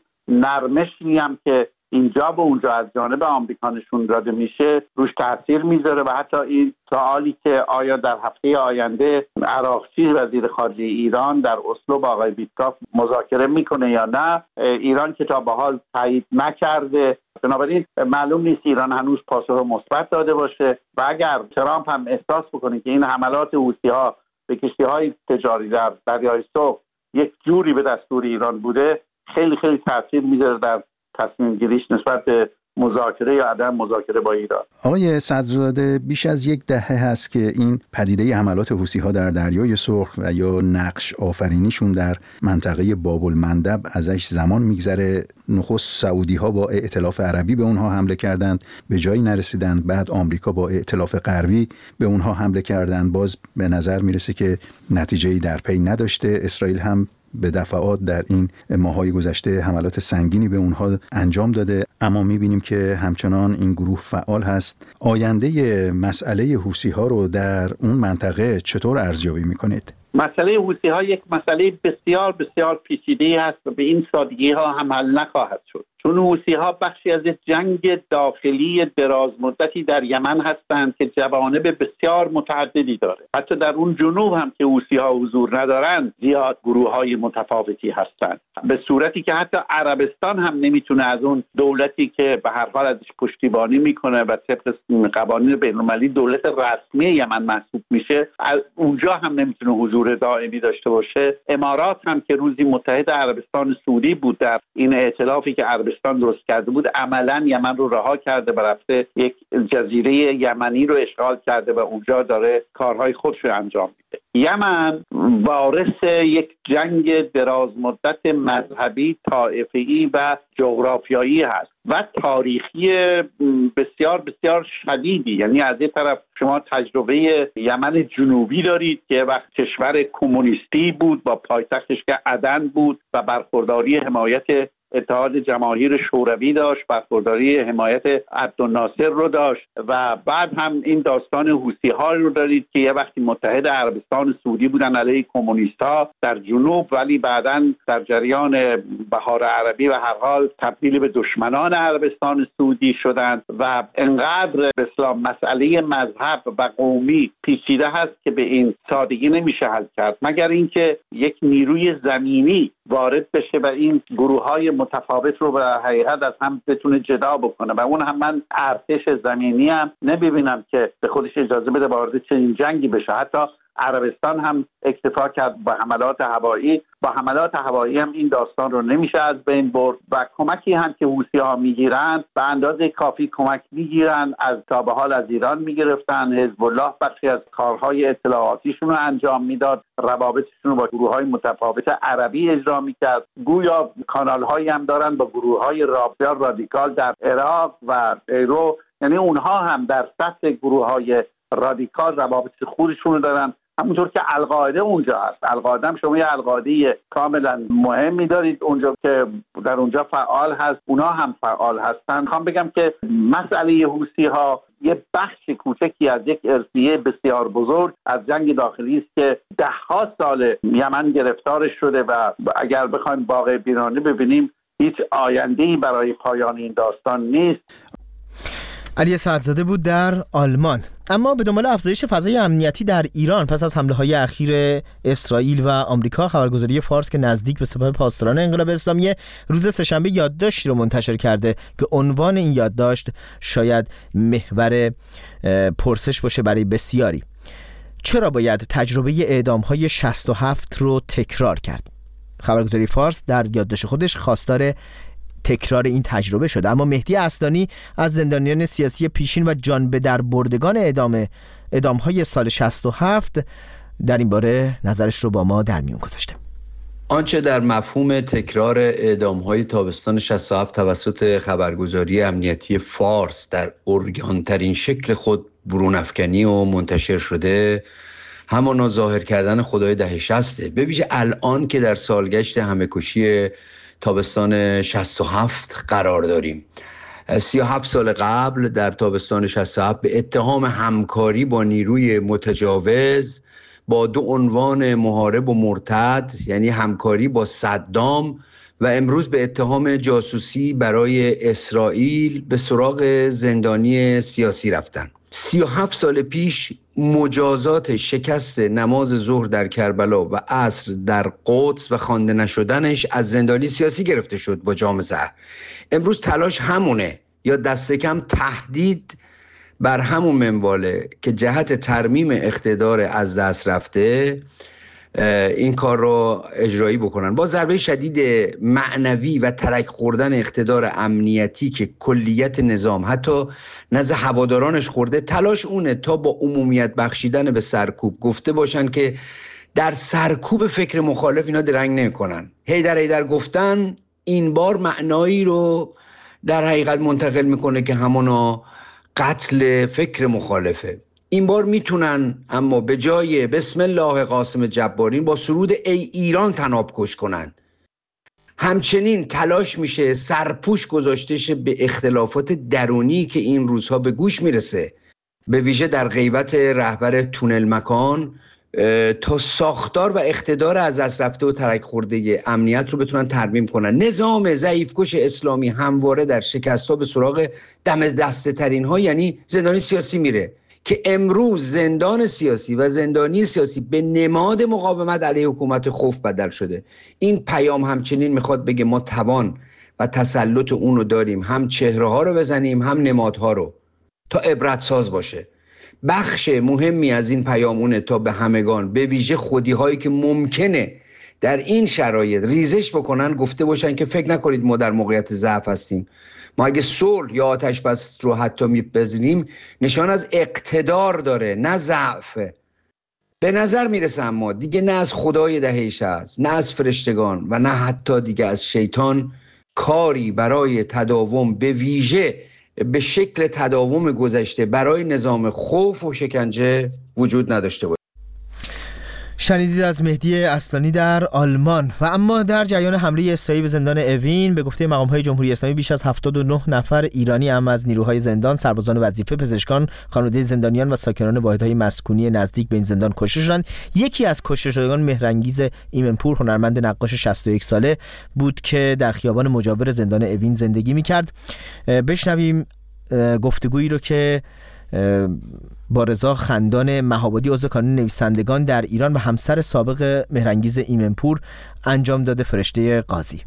نرمشی هم که اینجا و اونجا از جانب آمریکا نشون داده میشه روش تاثیر میذاره و حتی این سوالی که آیا در هفته آینده عراقچی وزیر خارجه ایران در اسلو با آقای ویتکاف مذاکره میکنه یا نه، ایران که تا به حال تایید نکرده، بنابراین معلوم نیست ایران هنوز پاسخ مثبت داده باشه و اگر ترامپ هم احساس بکنه که این حملات حوثی‌ها به کشتی‌های تجاری در دریای سرخ یک جوری به دستور ایران بوده، خیلی خیلی تاثیر میذاره در تصمیم گیریش نسبت به مذاکره یا عدم مذاکره با ایران. آقای صدرزاده، بیش از یک دهه هست که این پدیده حملات حوثی‌ها در دریای سرخ و یا نقش آفرینیشون در منطقه باب المندب ازش زمان میگذره. نخست سعودی‌ها با ائتلاف عربی به اونها حمله کردند، به جایی نرسیدند. بعد آمریکا با ائتلاف غربی به اونها حمله کردند، باز به نظر میرسه که نتیجه‌ای در پی نداشته. اسرائیل هم به دفعات در این ماه‌های گذشته حملات سنگینی به اونها انجام داده، اما می‌بینیم که همچنان این گروه فعال هست. آینده مسئله حوثی‌ها رو در اون منطقه چطور ارزیابی می‌کنید؟ مسئله حوثی‌ها یک مسئله بسیار بسیار پیچیده است و به این سادگی‌ها هم حل نخواهد شد، چون حوثی‌ها بخشی از یک جنگ داخلی دراز مدتی در یمن هستند که جوانب بسیار متعددی داره. حتی در اون جنوب هم که حوثی‌ها حضور ندارند زیاد گروه‌های متفاوتی هستند، به صورتی که حتی عربستان هم نمیتونه از اون دولتی که به هر حال ازش پشتیبانی میکنه و طبق قوانین بین‌المللی دولت رسمی یمن محسوب میشه، اونجا هم نمیتونه حضور دائمی داشته باشه. امارات هم که روزی متحد عربستان سعودی بود در این ائتلافی که عربستان درست کرده بود، عملاً یمن رو رها کرده و رفته یک جزیره یمنی رو اشغال کرده و اونجا داره کارهای خودش رو انجام میده. یمن وارث یک جنگ دراز مدت مذهبی، طائفه‌ای و جغرافیایی هست و تاریخی بسیار بسیار شدیدی. یعنی از یک طرف شما تجربه یمن جنوبی دارید که وقت کشور کمونیستی بود با پایتختش که عدن بود و برخورداری حمایت اتحاد جماهیر شوروی داشت، برخورداری حمایت عبدالناصر رو داشت و بعد هم این داستان حوثی‌ها رو دارید که یه وقتی متحد عربستان سعودی بودن علیه کمونیست‌ها در جنوب، ولی بعداً در جریان بهار عربی و هر حال تبدیل به دشمنان عربستان سعودی شدند و انقدر به اسلام مسئله مذهب و قومی پیچیده هست که به این سادگی نمیشه حل کرد، مگر اینکه یک نیروی زمینی وارد بشه و این گروه‌های متفاوت رو به حقیقت از هم بتونه جدا بکنه و اون هم من ارتش زمینی هم نمیبینم که به خودش اجازه بده وارد چنین جنگی بشه. حتی عربستان هم اکتفا کرد با حملات هوایی، با حملات هوایی هم این داستان رو نمیشه از بین برد و کمکی هم که حوثی‌ها میگیرن به اندازه کافی کمک میگیرن از تا به حال از ایران میگرفتن. حزب الله بخشی از کارهای اطلاعاتیشون رو انجام میداد، روابطشون رو با گروه‌های متفاوت عربی اجرا میکرد. گویا کانال‌هایی هم دارن با گروه‌های رابطه رادیکال در عراق و ایرو، یعنی اونها هم در سطح گروه‌های رادیکال روابط خودشون رو دارن، همونطور که القاعده اونجا هست. القاعده هم شما یه القاعده کاملا مهمی دارید اونجا که در اونجا فعال هست، اونا هم فعال هستن. میخوام بگم که مسئله حوثی‌ها یه بخش کوچکی از یک ارثیه بسیار بزرگ از جنگ داخلی است که ده ها سال یمن گرفتارش شده و اگر بخوایم واقع بینانه ببینیم هیچ آینده‌ای برای پایان این داستان نیست. علی سعدزاده بود در آلمان. اما به دنبال افزایش فضای امنیتی در ایران پس از حمله‌های اخیر اسرائیل و آمریکا، خبرگزاری فارس که نزدیک به سپاه پاسداران انقلاب اسلامی روز سه‌شنبه یادداشتی رو منتشر کرده که عنوان این یادداشت شاید محور پرسش باشه برای بسیاری: چرا باید تجربه اعدام‌های شصت و هفت رو تکرار کرد؟ خبرگزاری فارس در یادداشت خودش خواستار تکرار این تجربه شده، اما مهدی اصلانی از زندانیان سیاسی پیشین و جان به در بردگان اعدام اعدام‌های سال شصت و هفت در این باره نظرش رو با ما در میون گذاشته. آنچه در مفهوم تکرار اعدام‌های تابستان شصت و هفت توسط خبرگزاری امنیتی فارس در عریان‌ترین شکل خود برون‌افکنی و منتشر شده، همانا ظاهر کردن خدای دهه شصته. به ویژه الان که در سالگشت همه‌کشی تابستان شصت و هفت قرار داریم. سی و هفت سال قبل در تابستان شصت و هفت به اتهام همکاری با نیروی متجاوز با دو عنوان محارب و مرتد، یعنی همکاری با صدام و امروز به اتهام جاسوسی برای اسرائیل، به سراغ زندانی سیاسی رفتن. سی و هفت سال پیش مجازات شکست نماز ظهر در کربلا و عصر در قدس و خوانده نشدنش از زندانی سیاسی گرفته شد با جام زهر. امروز تلاش همونه، یا دست کم تهدید بر همون منواله که جهت ترمیم اقتدار از دست رفته این کار رو اجرایی بکنن، با ضربه شدید معنوی و ترک خوردن اقتدار امنیتی که کلیت نظام حتی نزد هوادارانش خورده. تلاش اونه تا با عمومیت بخشیدن به سرکوب گفته باشن که در سرکوب فکر مخالف اینا درنگ نمی‌کنن. هیدر هیدر گفتن این بار معنایی رو در حقیقت منتقل میکنه که همانا قتل فکر مخالفه. این بار میتونن اما به جای بسم الله قاسم جبارین با سرود ای ایران طناب کش کنن. همچنین تلاش میشه سرپوش گذاشته شه به اختلافات درونی که این روزها به گوش میرسه، به ویژه در غیبت رهبر تونل مکان، تا ساختار و اقتدار از دست رفته و ترک خورده امنیت رو بتونن ترمیم کنن. نظام ضعیفکش اسلامی همواره در شکست‌ها به سراغ دم دسته ترین ها، یعنی زندانی سیاسی میره که امروز زندان سیاسی و زندانی سیاسی به نماد مقاومت علیه حکومت خوف بدل شده. این پیام همچنین میخواد بگه ما توان و تسلط اون رو داریم، هم چهره ها رو بزنیم هم نمادها رو، تا عبرت ساز باشه. بخش مهمی از این پیامونه تا به همگان، به ویژه خودی هایی که ممکنه در این شرایط ریزش بکنن، گفته باشن که فکر نکنید ما در موقعیت ضعف هستیم. ما اگه صلح یا آتش بس رو حتی میپذیریم نشان از اقتدار داره، نه ضعف. به نظر میرسه اما دیگه نه از خدای دهه شصت، نه از فرشتگان و نه حتی دیگه از شیطان کاری برای تداوم، به ویژه به شکل تداوم گذشته برای نظام خوف و شکنجه وجود نداشته باشه. شنیدید از مهدی اصلانی در آلمان. و اما در جریان حمله اسرائیل به زندان اوین، به گفته مقام‌های جمهوری اسلامی بیش از هفتاد و نه نفر ایرانی هم از نیروهای زندان، سربازان وظیفه، پزشکان، خانواده زندانیان و ساکنان واحدهای مسکونی نزدیک به این زندان کشته شدند. یکی از کشته شدگان مهرانگیز ایمنپور، هنرمند نقاش شصت و یک ساله بود که در خیابان مجاور زندان اوین زندگی می‌کرد. بشنویم گفتگویی رو که با رضا خندان مهابادی، عضو کانون نویسندگان در ایران و همسر سابق مهرانگیز ایمنپور انجام داده فرشته قاضی.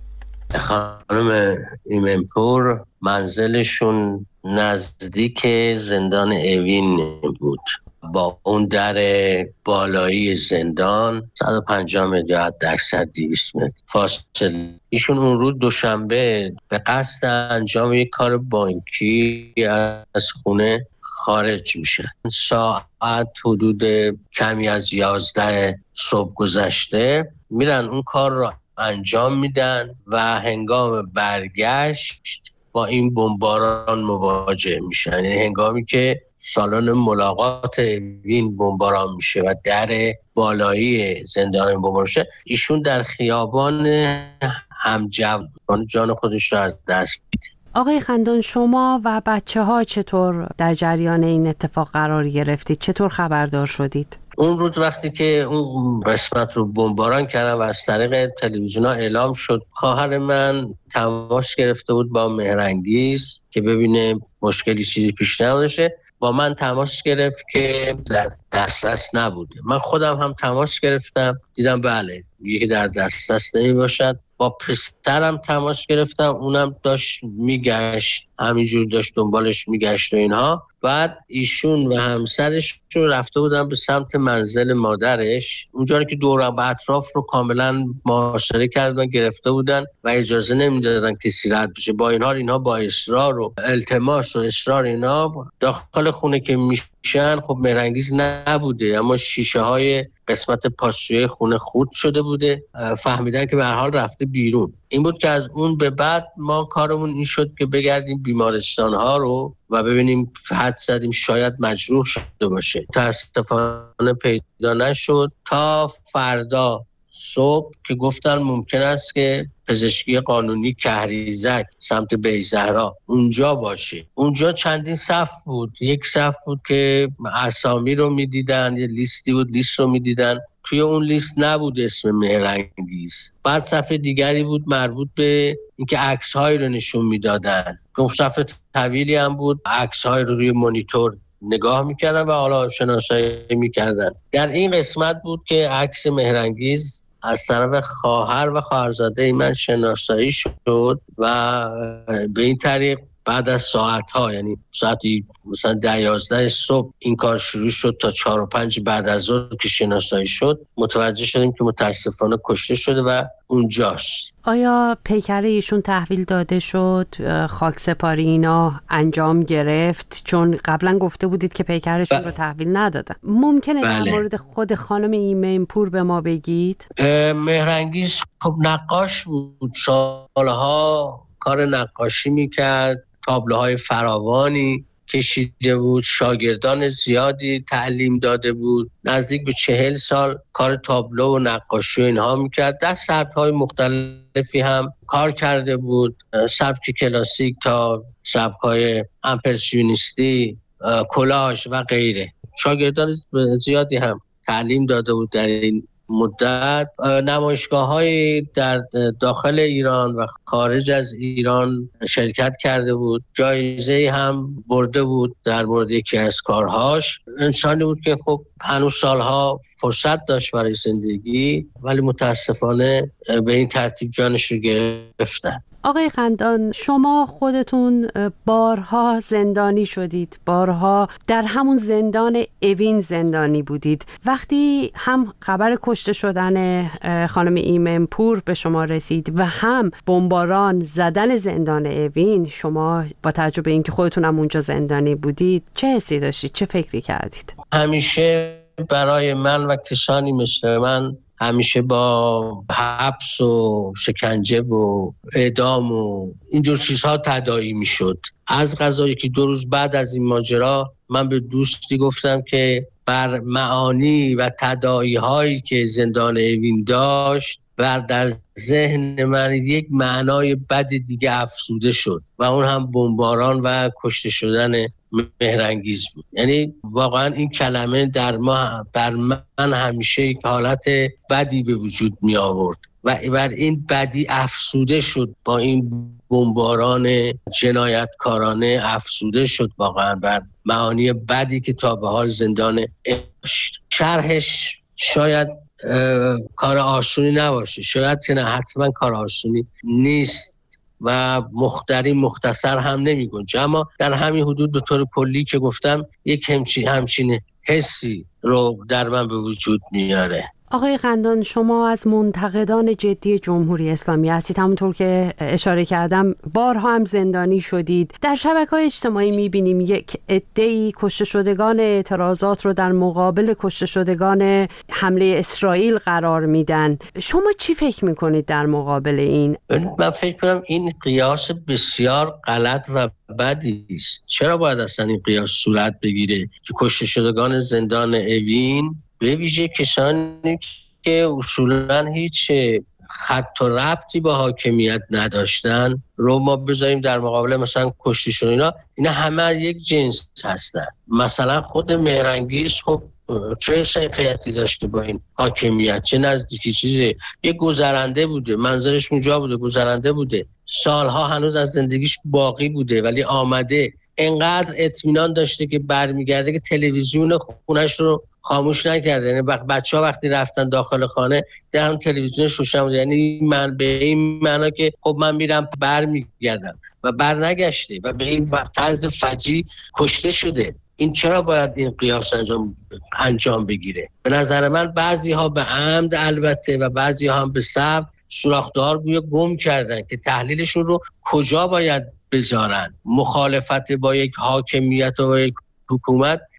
خانم ایمنپور منزلشون نزدیک زندان اوین بود، با اون در بالایی زندان صد و پنجاه متر یا حداکثر دویست متر فاصله. ایشون اون روز دوشنبه به قصد انجام یک کار بانکی از خونه خارج میشه. ساعت حدود کمی از یازده صبح گذشته میرن اون کار رو انجام میدن و هنگام برگشت با این بمباران مواجه میشن. یعنی هنگامی که سالن ملاقات وین بمباران میشه و در بالایی زندان بمباران میشه، ایشون در خیابان همجو جان خودش را از دست میده. آقای خندان، شما و بچه ها چطور در جریان این اتفاق قرار گرفتید؟ چطور خبردار شدید؟ اون روز وقتی که اون قسمت رو بمباران کردن و از طریق تلویزیون ها اعلام شد، خواهر من تماس گرفته بود با مهرانگیز که ببینه مشکلی چیزی پیش نمیشه. با من تماس گرفت که در دسترس نبوده. من خودم هم تماس گرفتم، دیدم بله یکی در دسترس نمی باشد. با پسرم تماس گرفتم، اونم داشت میگشت، همینجور داشت دنبالش میگشت و اینها. بعد ایشون و همسرش رو رفته بودن به سمت منزل مادرش، اونجا که دور و اطراف رو کاملا محاصره کردن، گرفته بودن و اجازه نمیدادن کسی رد بشه. با این حال اینها با اصرار و التماس و اصرار اینا داخل خونه که میشن خب مهرنگیز نبوده، اما شیشه های قسمت پاسوی خونه خورد شده بوده. فهمیدن که به هر حال رفته بیرون. این بود که از اون به بعد ما کارمون این شد که بگردیم بیمارستان ها رو و ببینیم، حد زدیم شاید مجروح شده باشه. متاسفانه پیدا نشد تا فردا صبح که گفتن ممکن است که پزشکی قانونی کهریزک سمت بیزهرا اونجا باشه. اونجا چندین صف بود. یک صف بود که اسامی رو میدیدن، یه لیستی بود، لیست رو میدیدن. توی اون لیست نبود اسم مهرنگیز. بعد صف دیگری بود مربوط به اینکه عکس‌هایی رو نشون میدادن. اون صف طویلی هم بود، عکس‌های رو روی مانیتور نگاه میکردن و حالا شناسایی میکردن. در این قسمت بود که عکس مهرنگیز از طرف خواهر و خواهرزاده من شناسایی شد و به این طریق بعد از ساعت‌ها، یعنی ساعتی مثلا ده یازده صبح این کار شروع شد تا چهار و پنج بعد از ظهر که شناسایی شد، متوجه شدیم که متاسفانه کشته شده و اونجاست. آیا پیکر ایشون تحویل داده شد؟ خاک سپاری اینا انجام گرفت؟ چون قبلا گفته بودید که پیکرشون ب... رو تحویل ندادن. ممکنه بله. در مورد خود خانم ایمنپور به ما بگید؟ مهرنگیز خب نقاش بود، سالها کار نقاشی میکرد، تابلوهای فراوانی کشیده بود، شاگردان زیادی تعلیم داده بود، نزدیک به چهل سال کار تابلو و نقاشی و اینها میکرد. در سبک‌های مختلفی هم کار کرده بود، سبک کلاسیک تا سبک‌های امپرسیونیستی، کلاژ و غیره. شاگردان زیادی هم تعلیم داده بود در این مدت. نمایشگاه‌های در داخل ایران و خارج از ایران شرکت کرده بود، جایزه هم برده بود در مورد یکی از کارهاش. انسانی بود که خب هنوز سالها فرصت داشت برای زندگی، ولی متاسفانه به این ترتیب جانش رو گرفتن. آقای خندان، شما خودتون بارها زندانی شدید، بارها در همون زندان اوین زندانی بودید. وقتی هم خبر کشته شدن خانم ایمنپور به شما رسید و هم بمباران زدن زندان اوین، شما با توجه به اینکه خودتون هم اونجا زندانی بودید چه حسی داشتید؟ چه فکری کردید؟ همیشه برای من و کسانی مثل من همیشه با حبس و شکنجه و اعدام و اینجور چیزها تداعی می شد. از قضایی که دو روز بعد از این ماجرا من به دوستی گفتم که بر معانی و تداعی هایی که زندان اوین داشت و در ذهن من یک معنای بد دیگه افزوده شد و اون هم بمباران و کشته شدن مهرنگیز بود. یعنی واقعا این کلمه در ما بر من همیشه یک حالت بدی به وجود می آورد و بر این بدی افزوده شد، با این بمباران جنایتکارانه افزوده شد واقعا بر معانی بدی که تا به حال زندان داشت. شرحش شاید کار آسونی نباشه، شاید که نه، حتما کار آسونی نیست و مختری مختصر هم نمی گنجه، اما در همین حدود به طور کلی که گفتم یک همچین همچین حسی رو در من به وجود میاره. آقای خندان، شما از منتقدان جدی جمهوری اسلامی هستید، همونطور که اشاره کردم بارها هم زندانی شدید. در شبکه‌های اجتماعی می‌بینیم یک عده‌ای کشته شدگان اعتراضات رو در مقابل کشته شدگان حمله اسرائیل قرار میدن. شما چی فکر می‌کنید در مقابل این؟ من فکر کنم این قیاس بسیار غلط و بدی است. چرا باید اصلا این قیاس صورت بگیره که کشته شدگان زندان اوین به ویژه کسانی که اصولاً هیچ خط و ربطی با حاکمیت نداشتن رو ما بذاریم در مقابل مثلا کشته شدن اینا اینا همه یک جنس هستن. مثلا خود مهرنگیز خب چه سنخیتی داشته با این حاکمیت، چه نزدیکی چیزی، یک گذرنده بوده، منظرش اونجا بوده، گذرنده بوده، سالها هنوز از زندگیش باقی بوده ولی آمده انقدر اطمینان داشته که برمیگرده که تلویزیون خونش رو خاموش نکرده. یعنی بچه‌ها وقتی رفتن داخل خانه در هم تلویزیونش روشن بود، یعنی من به این معنا که خب من میرم برمیگردم و برنگشته و به این طرز فجیع کشته شده. این چرا باید این قیاس انجام انجام بگیره؟ به نظر من بعضی ها به عمد البته و بعضی ها هم به سبب سوراخ‌دار گویا گم کردن که تحلیلشون رو کجا باید بذارن. مخالفت با یک حاکمیت و با یک حکومت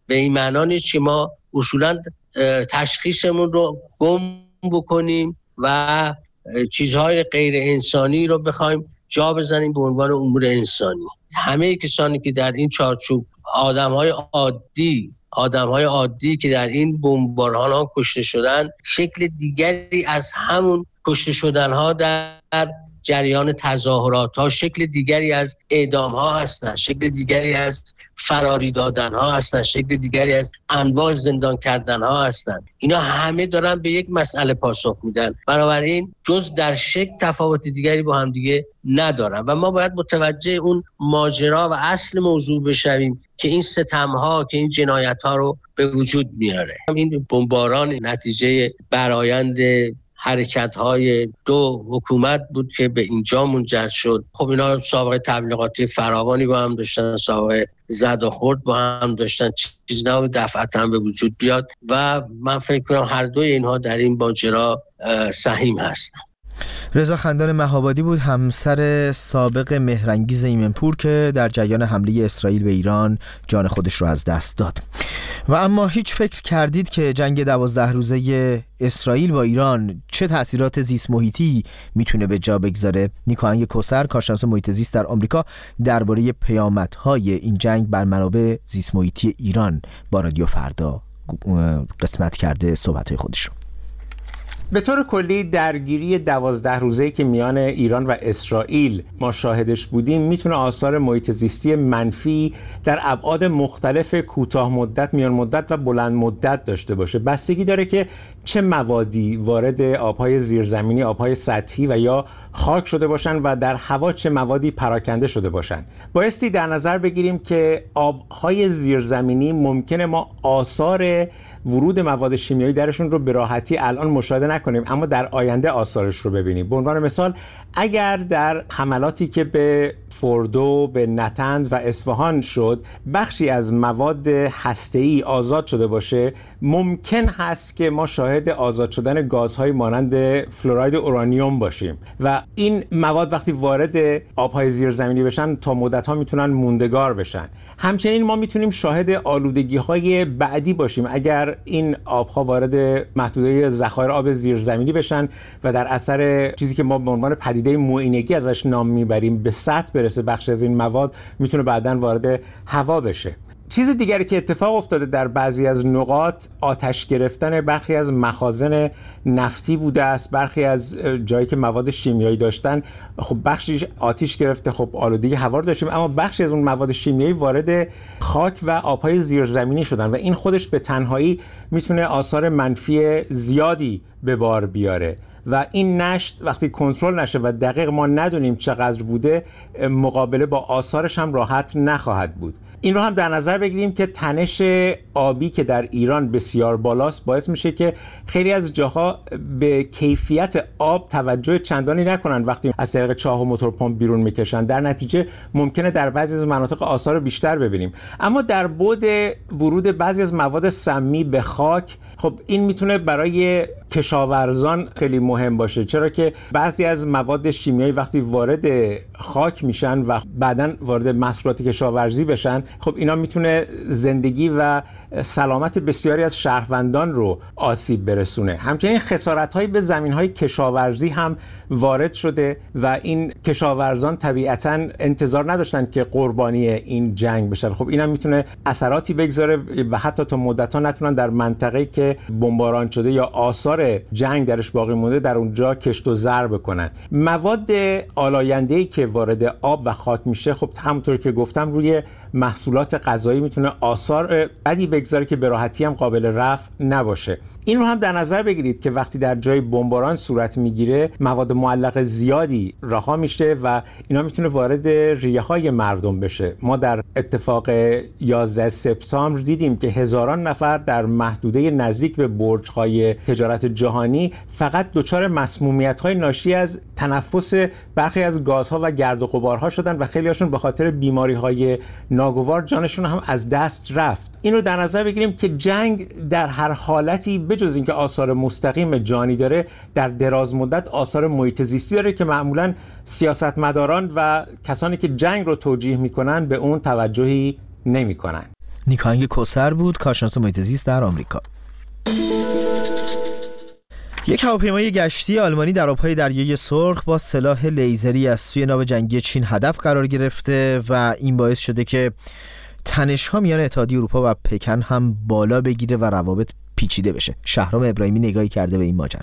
به این معنا نیست که ما اصولا تشخیصمون رو گم بکنیم و چیزهای غیر انسانی رو بخوایم جا بزنیم به عنوان امور انسانی. همه کسانی که در این چارچوب آدم‌های عادی آدم‌های عادی که در این بمبارها کشته شدن، شکل دیگری از همون کشته شدن‌ها در جریان تظاهرات ها، شکل دیگری از اعدام ها هستند، شکل دیگری از فراری دادن ها هستند، شکل دیگری از انواع زندان کردن ها هستند. اینا همه دارن به یک مسئله پاسخ میدن، بنابراین جز در شکل تفاوت دیگری با هم دیگه ندارن و ما باید متوجه اون ماجرا و اصل موضوع بشویم که این ستم ها، که این جنایت ها رو به وجود میاره. این بمباران نتیجه برآیند حرکت‌های دو حکومت بود که به اینجا منجر شد. خب اینا سابقه تبلیغاتی فراوانی با هم داشتن، سابقه زد و خورد با هم داشتن، چیز نبود دفعتاً به وجود بیاد و من فکر کنم هر دوی اینها در این ماجرا سهیم هستن. رضا خندان مهابادی بود، همسر سابق مهرانگیز ایمنپور که در جریان حمله اسرائیل به ایران جان خودش رو از دست داد. و اما هیچ فکر کردید که جنگ دوازده روزه اسرائیل با ایران چه تأثیرات زیست محیطی میتونه به جا بگذاره؟ نیکاهنگ کوثر، کارشناس محیط زیست در آمریکا، درباره پیامدهای این جنگ بر منابع زیست محیطی ایران با رادیو فردا قسمت کرده صحبت‌های خودش رو. به طور کلی درگیری دوازده روزه‌ای که میان ایران و اسرائیل ما شاهدش بودیم میتونه آثار محیط زیستی منفی در ابعاد مختلف کوتاه مدت، میان مدت و بلند مدت داشته باشه. بستگی داره که چه موادی وارد آبهای زیرزمینی، آبهای سطحی و یا خاک شده باشن و در هوا چه موادی پراکنده شده باشن. بایستی در نظر بگیریم که آبهای زیرزمینی ممکنه ما آثار ورود مواد شیمیایی درشون رو به راحتی الان مشاهده نکنیم، اما در آینده آثارش رو ببینیم. به عنوان مثال اگر در حملاتی که به فوردو، به نتنز و اصفهان شد بخشی از مواد هسته‌ای آزاد شده باشه، ممکن هست که ما شاهد آزاد شدن گازهای مانند فلوراید اورانیوم باشیم و این مواد وقتی وارد آبهای زیرزمینی بشن تا مدت‌ها میتونن موندگار بشن. همچنین ما میتونیم شاهد آلودگی‌های بعدی باشیم اگر این آبها وارد محدوده ذخایر آب زیرزمینی بشن و در اثر چیزی که ما به عنوان پدیده معینگی ازش نام میبریم به سطح برسه، بخش از این مواد میتونه بعداً وارد هوا بشه. چیز دیگری که اتفاق افتاده در بعضی از نقاط آتش گرفتن برخی از مخازن نفتی بوده است. برخی از جایی که مواد شیمیایی داشتن خب بخشی آتش گرفته، خب آلودگی هوا رو داشتیم، اما بخشی از اون مواد شیمیایی وارد خاک و آبهای زیرزمینی شدن و این خودش به تنهایی میتونه آثار منفی زیادی به بار بیاره و این نشت وقتی کنترل نشه و دقیق ما ندونیم چقدر بوده، مقابله با آثارش هم راحت نخواهد بود. این رو هم در نظر بگیریم که تنش آبی که در ایران بسیار بالاست باعث میشه که خیلی از جاها به کیفیت آب توجه چندانی نکنن وقتی از طریق چاه و موتور پمپ بیرون میکشن. در نتیجه ممکنه در بعضی از مناطق آثار بیشتر ببینیم. اما در بعد ورود بعضی از مواد سمی به خاک، خب این میتونه برای کشاورزان خیلی مهم باشه، چرا که بعضی از مواد شیمیایی وقتی وارد خاک میشن و بعداً وارد محصولات کشاورزی بشن، خب اینا میتونه زندگی و سلامت بسیاری از شهروندان رو آسیب برسونه. همچنین خسارت‌هایی به زمین‌های کشاورزی هم وارد شده و این کشاورزان طبیعتاً انتظار نداشتن که قربانی این جنگ بشن. خب اینا میتونه اثراتی بگذاره و حتی تا مدت‌ها نتونن در منطقه‌ای که بمباران شده یا آثار جنگ درش باقی مونده در اونجا کشت و زر بکنن. مواد آلاینده‌ای که وارد آب و خاک میشه، خب همونطور که گفتم روی محصولات غذایی میتونه آثار بدی بگذاره که به راحتی هم قابل رفع نباشه. این رو هم در نظر بگیرید که وقتی در جای بمباران صورت میگیره مواد معلق زیادی رها میشه و اینا میتونه وارد ریه های مردم بشه. ما در اتفاق یازده سپتامبر دیدیم که هزاران نفر در محدوده نزدیک به برج‌های تجارت جهانی فقط دچار مسمومیت‌های ناشی از تنفس برخی از گازها و گرد و غبارها شدن و خیلی هاشون به خاطر بیماری‌های ناگوار جانشون هم از دست رفت. این رو در نظر بگیریم که جنگ در هر حالتی بجز اینکه آثار مستقیم جانی داره، در دراز مدت آثار محیط زیستی داره که معمولاً سیاستمداران و کسانی که جنگ رو توجیه میکنن به اون توجهی نمیکنن. نیکاهنگ کوثر بود، کارشناس محیط زیست در آمریکا. یک هواپیمای گشتی آلمانی در آبهای دریای سرخ با سلاح لیزری از سوی ناو جنگی چین هدف قرار گرفته و این باعث شده که تنش‌ها میان اتحادیه اروپا و پکن هم بالا بگیره و روابط پیچیده بشه. شهرام ابراهیمی نگاهی کرده به این ماجرا.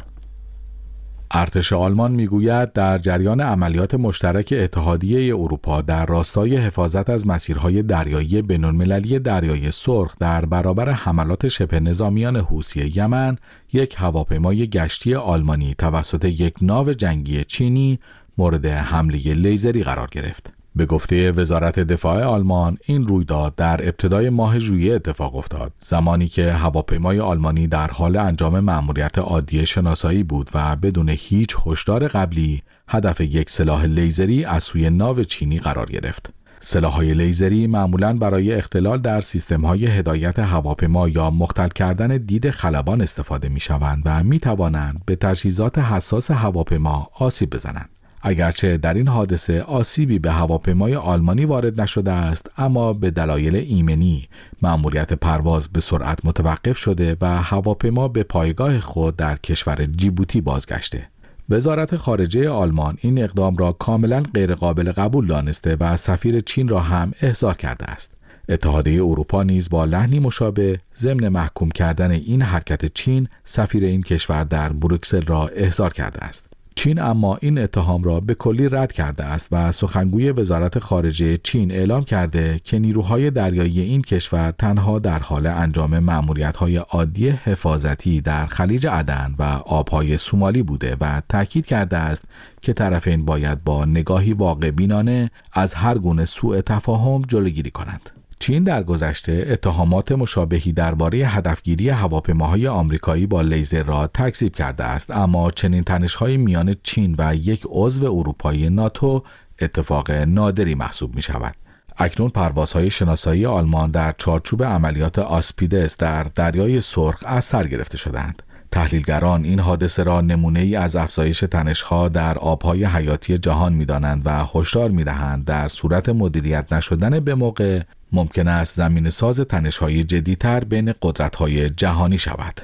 ارتش آلمان میگوید در جریان عملیات مشترک اتحادیه اروپا در راستای حفاظت از مسیرهای دریایی بین‌المللی دریای سرخ در برابر حملات شبه نظامیان حوثی یمن، یک هواپیمای گشتی آلمانی توسط یک ناو جنگی چینی مورد حمله لیزری قرار گرفت. به گفته وزارت دفاع آلمان، این رویداد در ابتدای ماه ژوئیه اتفاق افتاد، زمانی که هواپیمای آلمانی در حال انجام مأموریت عادی شناسایی بود و بدون هیچ هشدار قبلی هدف یک سلاح لیزری از سوی ناو چینی قرار گرفت. سلاح‌های لیزری معمولاً برای اختلال در سیستم‌های هدایت هواپیما یا مختل کردن دید خلبان استفاده می‌شوند و می‌توانند به تجهیزات حساس هواپیما آسیب بزنند. اگرچه در این حادثه آسیبی به هواپیمای آلمانی وارد نشده است، اما به دلایل ایمنی مأموریت پرواز به سرعت متوقف شده و هواپیما به پایگاه خود در کشور جیبوتی بازگشته. وزارت خارجه آلمان این اقدام را کاملا غیرقابل قبول دانسته و سفیر چین را هم احضار کرده است. اتحادیه اروپا نیز با لحنی مشابه ضمن محکوم کردن این حرکت چین، سفیر این کشور در بروکسل را احضار کرده است. چین اما این اتهام را به کلی رد کرده است و سخنگوی وزارت خارجه چین اعلام کرده که نیروهای دریایی این کشور تنها در حال انجام مأموریت‌های عادی حفاظتی در خلیج عدن و آبهای سومالی بوده و تاکید کرده است که طرفین باید با نگاهی واقع‌بینانه از هر گونه سوء تفاهم جلوگیری کنند. چین در گذشته اتهامات مشابهی درباره هدفگیری هواپیماهای آمریکایی با لیزر را تکذیب کرده است، اما چنین تنش‌های میان چین و یک عضو اروپایی ناتو اتفاق نادری محسوب می شود. اکنون پروازهای شناسایی آلمان در چارچوب عملیات آسپیدس در دریای سرخ از سر گرفته شدند. تحلیلگران این حادثه را نمونه‌ای از افزایش تنش‌ها در آبهای حیاتی جهان می‌دانند و هشدار می‌دهند در صورت مدیریت نشدن به موقع ممکن است زمین ساز تنش‌های جدی‌تر بین قدرت‌های جهانی شود.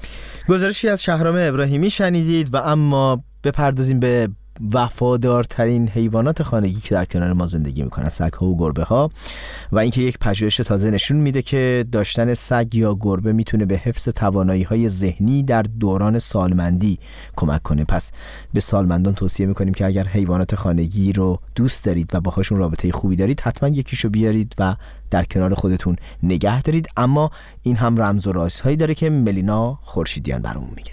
گزارشی از شهرام ابراهیمی شنیدید و اما بپردازیم به وفادارترین حیوانات خانگی که در کنار ما زندگی میکنن، سگ‌ها و گربه‌ها، و اینکه یک پژوهش تازه نشون میده که داشتن سگ یا گربه میتونه به حفظ توانایی‌های ذهنی در دوران سالمندی کمک کنه. پس به سالمندان توصیه میکنیم که اگر حیوانات خانگی رو دوست دارید و باهاشون رابطه خوبی دارید، حتما یکیشو بیارید و در کنار خودتون نگه دارید. اما این هم رمز و رازهایی داره که ملینا خورشیدیان برامون میگه.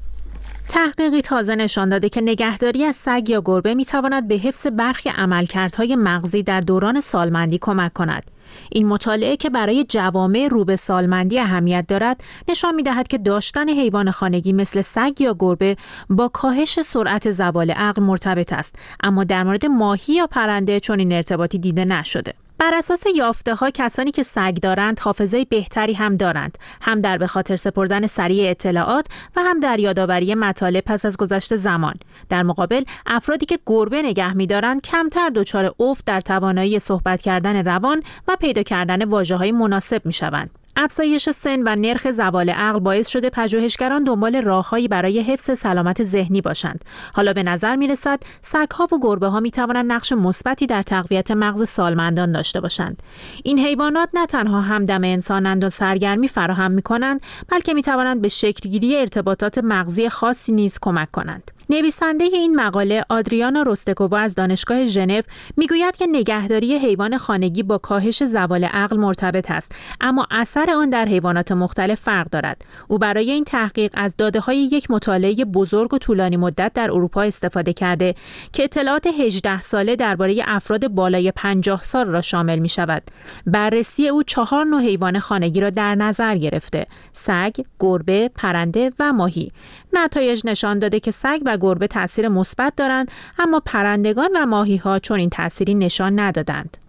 تحقیقی تازه نشان داده که نگهداری از سگ یا گربه میتواند به حفظ برخی عملکردهای مغزی در دوران سالمندی کمک کند. این مطالعه که برای جوامع رو به سالمندی اهمیت دارد، نشان می‌دهد که داشتن حیوان خانگی مثل سگ یا گربه با کاهش سرعت زوال عقل مرتبط است، اما در مورد ماهی یا پرنده چنین ارتباطی دیده نشده. بر اساس یافته‌ها کسانی که سگ دارند حافظه بهتری هم دارند، هم در به خاطر سپردن سریع اطلاعات و هم در یادآوری مطالب پس از گذشت زمان. در مقابل افرادی که گربه نگه می‌دارند کمتر دچار افت در توانایی صحبت کردن روان و پیدا کردن واژه‌های مناسب می‌شوند. افزایش سن و نرخ زوال عقل باعث شده پژوهشگران دنبال راههایی برای حفظ سلامت ذهنی باشند. حالا به نظر می‌رسد سگ‌ها و گربه‌ها می‌توانند نقش مثبتی در تقویت مغز سالمندان داشته باشند. این حیوانات نه تنها همدم انسانند و سرگرمی فراهم می‌کنند، بلکه می‌توانند به شکل‌گیری ارتباطات مغزی خاصی نیز کمک کنند. نویسنده این مقاله آدریانا روستکووا از دانشگاه ژنو میگوید که نگهداری حیوان خانگی با کاهش زوال عقل مرتبط است، اما اثر آن در حیوانات مختلف فرق دارد. او برای این تحقیق از داده‌های یک مطالعه بزرگ و طولانی مدت در اروپا استفاده کرده که اطلاعات هجده ساله درباره افراد بالای پنجاه سال را شامل می‌شود. بررسی او چهار نوع حیوان خانگی را در نظر گرفته: سگ، گربه، پرنده و ماهی. نتایج نشان داده که سگ و گربه تأثیر مثبت دارند، اما پرندگان و ماهی‌ها چون این تأثیری نشان ندادند.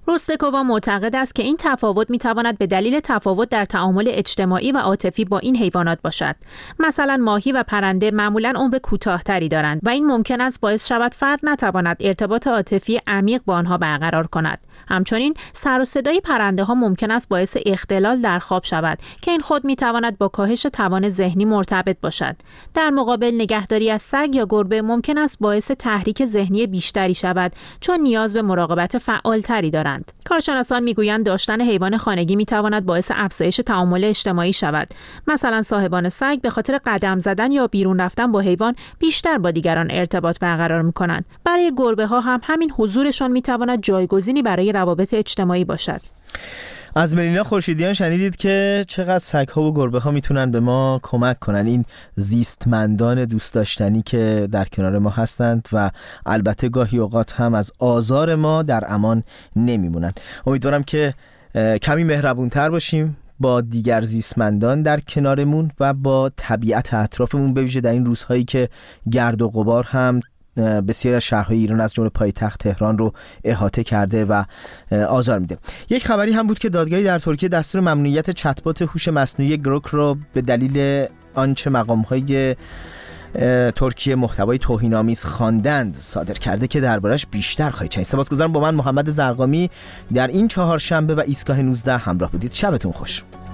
روستکووا معتقد است که این تفاوت می‌تواند به دلیل تفاوت در تعامل اجتماعی و عاطفی با این حیوانات باشد. مثلا ماهی و پرنده معمولاً عمر کوتاه‌تری دارند و این ممکن است باعث شود فرد نتواند ارتباط عاطفی عمیق با آنها برقرار کند. همچنین سر و صدای پرنده‌ها ممکن است باعث اختلال در خواب شود که این خود می‌تواند با کاهش توان ذهنی مرتبط باشد. در مقابل نگهداری از سگ یا گربه ممکن است باعث تحریک ذهنی بیشتری شود چون نیاز به مراقبت فعالتری دارند. کارشناسان میگویند داشتن حیوان خانگی میتواند باعث افزایش تعامل اجتماعی شود. مثلا صاحبان سگ به خاطر قدم زدن یا بیرون رفتن با حیوان بیشتر با دیگران ارتباط برقرار میکنند. برای گربه ها هم همین حضورشان میتواند جایگزینی برای روابط اجتماعی باشد. از ملینا خورشیدیان شنیدید که چقدر سگ‌ها و گربه‌ها میتونن به ما کمک کنن، این زیستمندان دوست داشتنی که در کنار ما هستند و البته گاهی اوقات هم از آزار ما در امان نمیمونن. امیدوارم که کمی مهربونتر باشیم با دیگر زیستمندان در کنارمون و با طبیعت اطرافمون، به ویژه در این روزهایی که گرد و غبار هم بسیاری از شهرهای ایران از جمله پایتخت تهران رو احاطه کرده و آزار میده. یک خبری هم بود که دادگاهی در ترکیه دستور ممنوعیت چت‌بات هوش مصنوعی گروک رو به دلیل آنچه مقام‌های ترکیه محتوای توهین‌آمیز خواندند صادر کرده که دربارش بیشتر خواهید شنید. سپاسگزارم با من محمد زرقامی در این چهارشنبه و ایستگاه نوزده همراه بودید. شبتون خوش.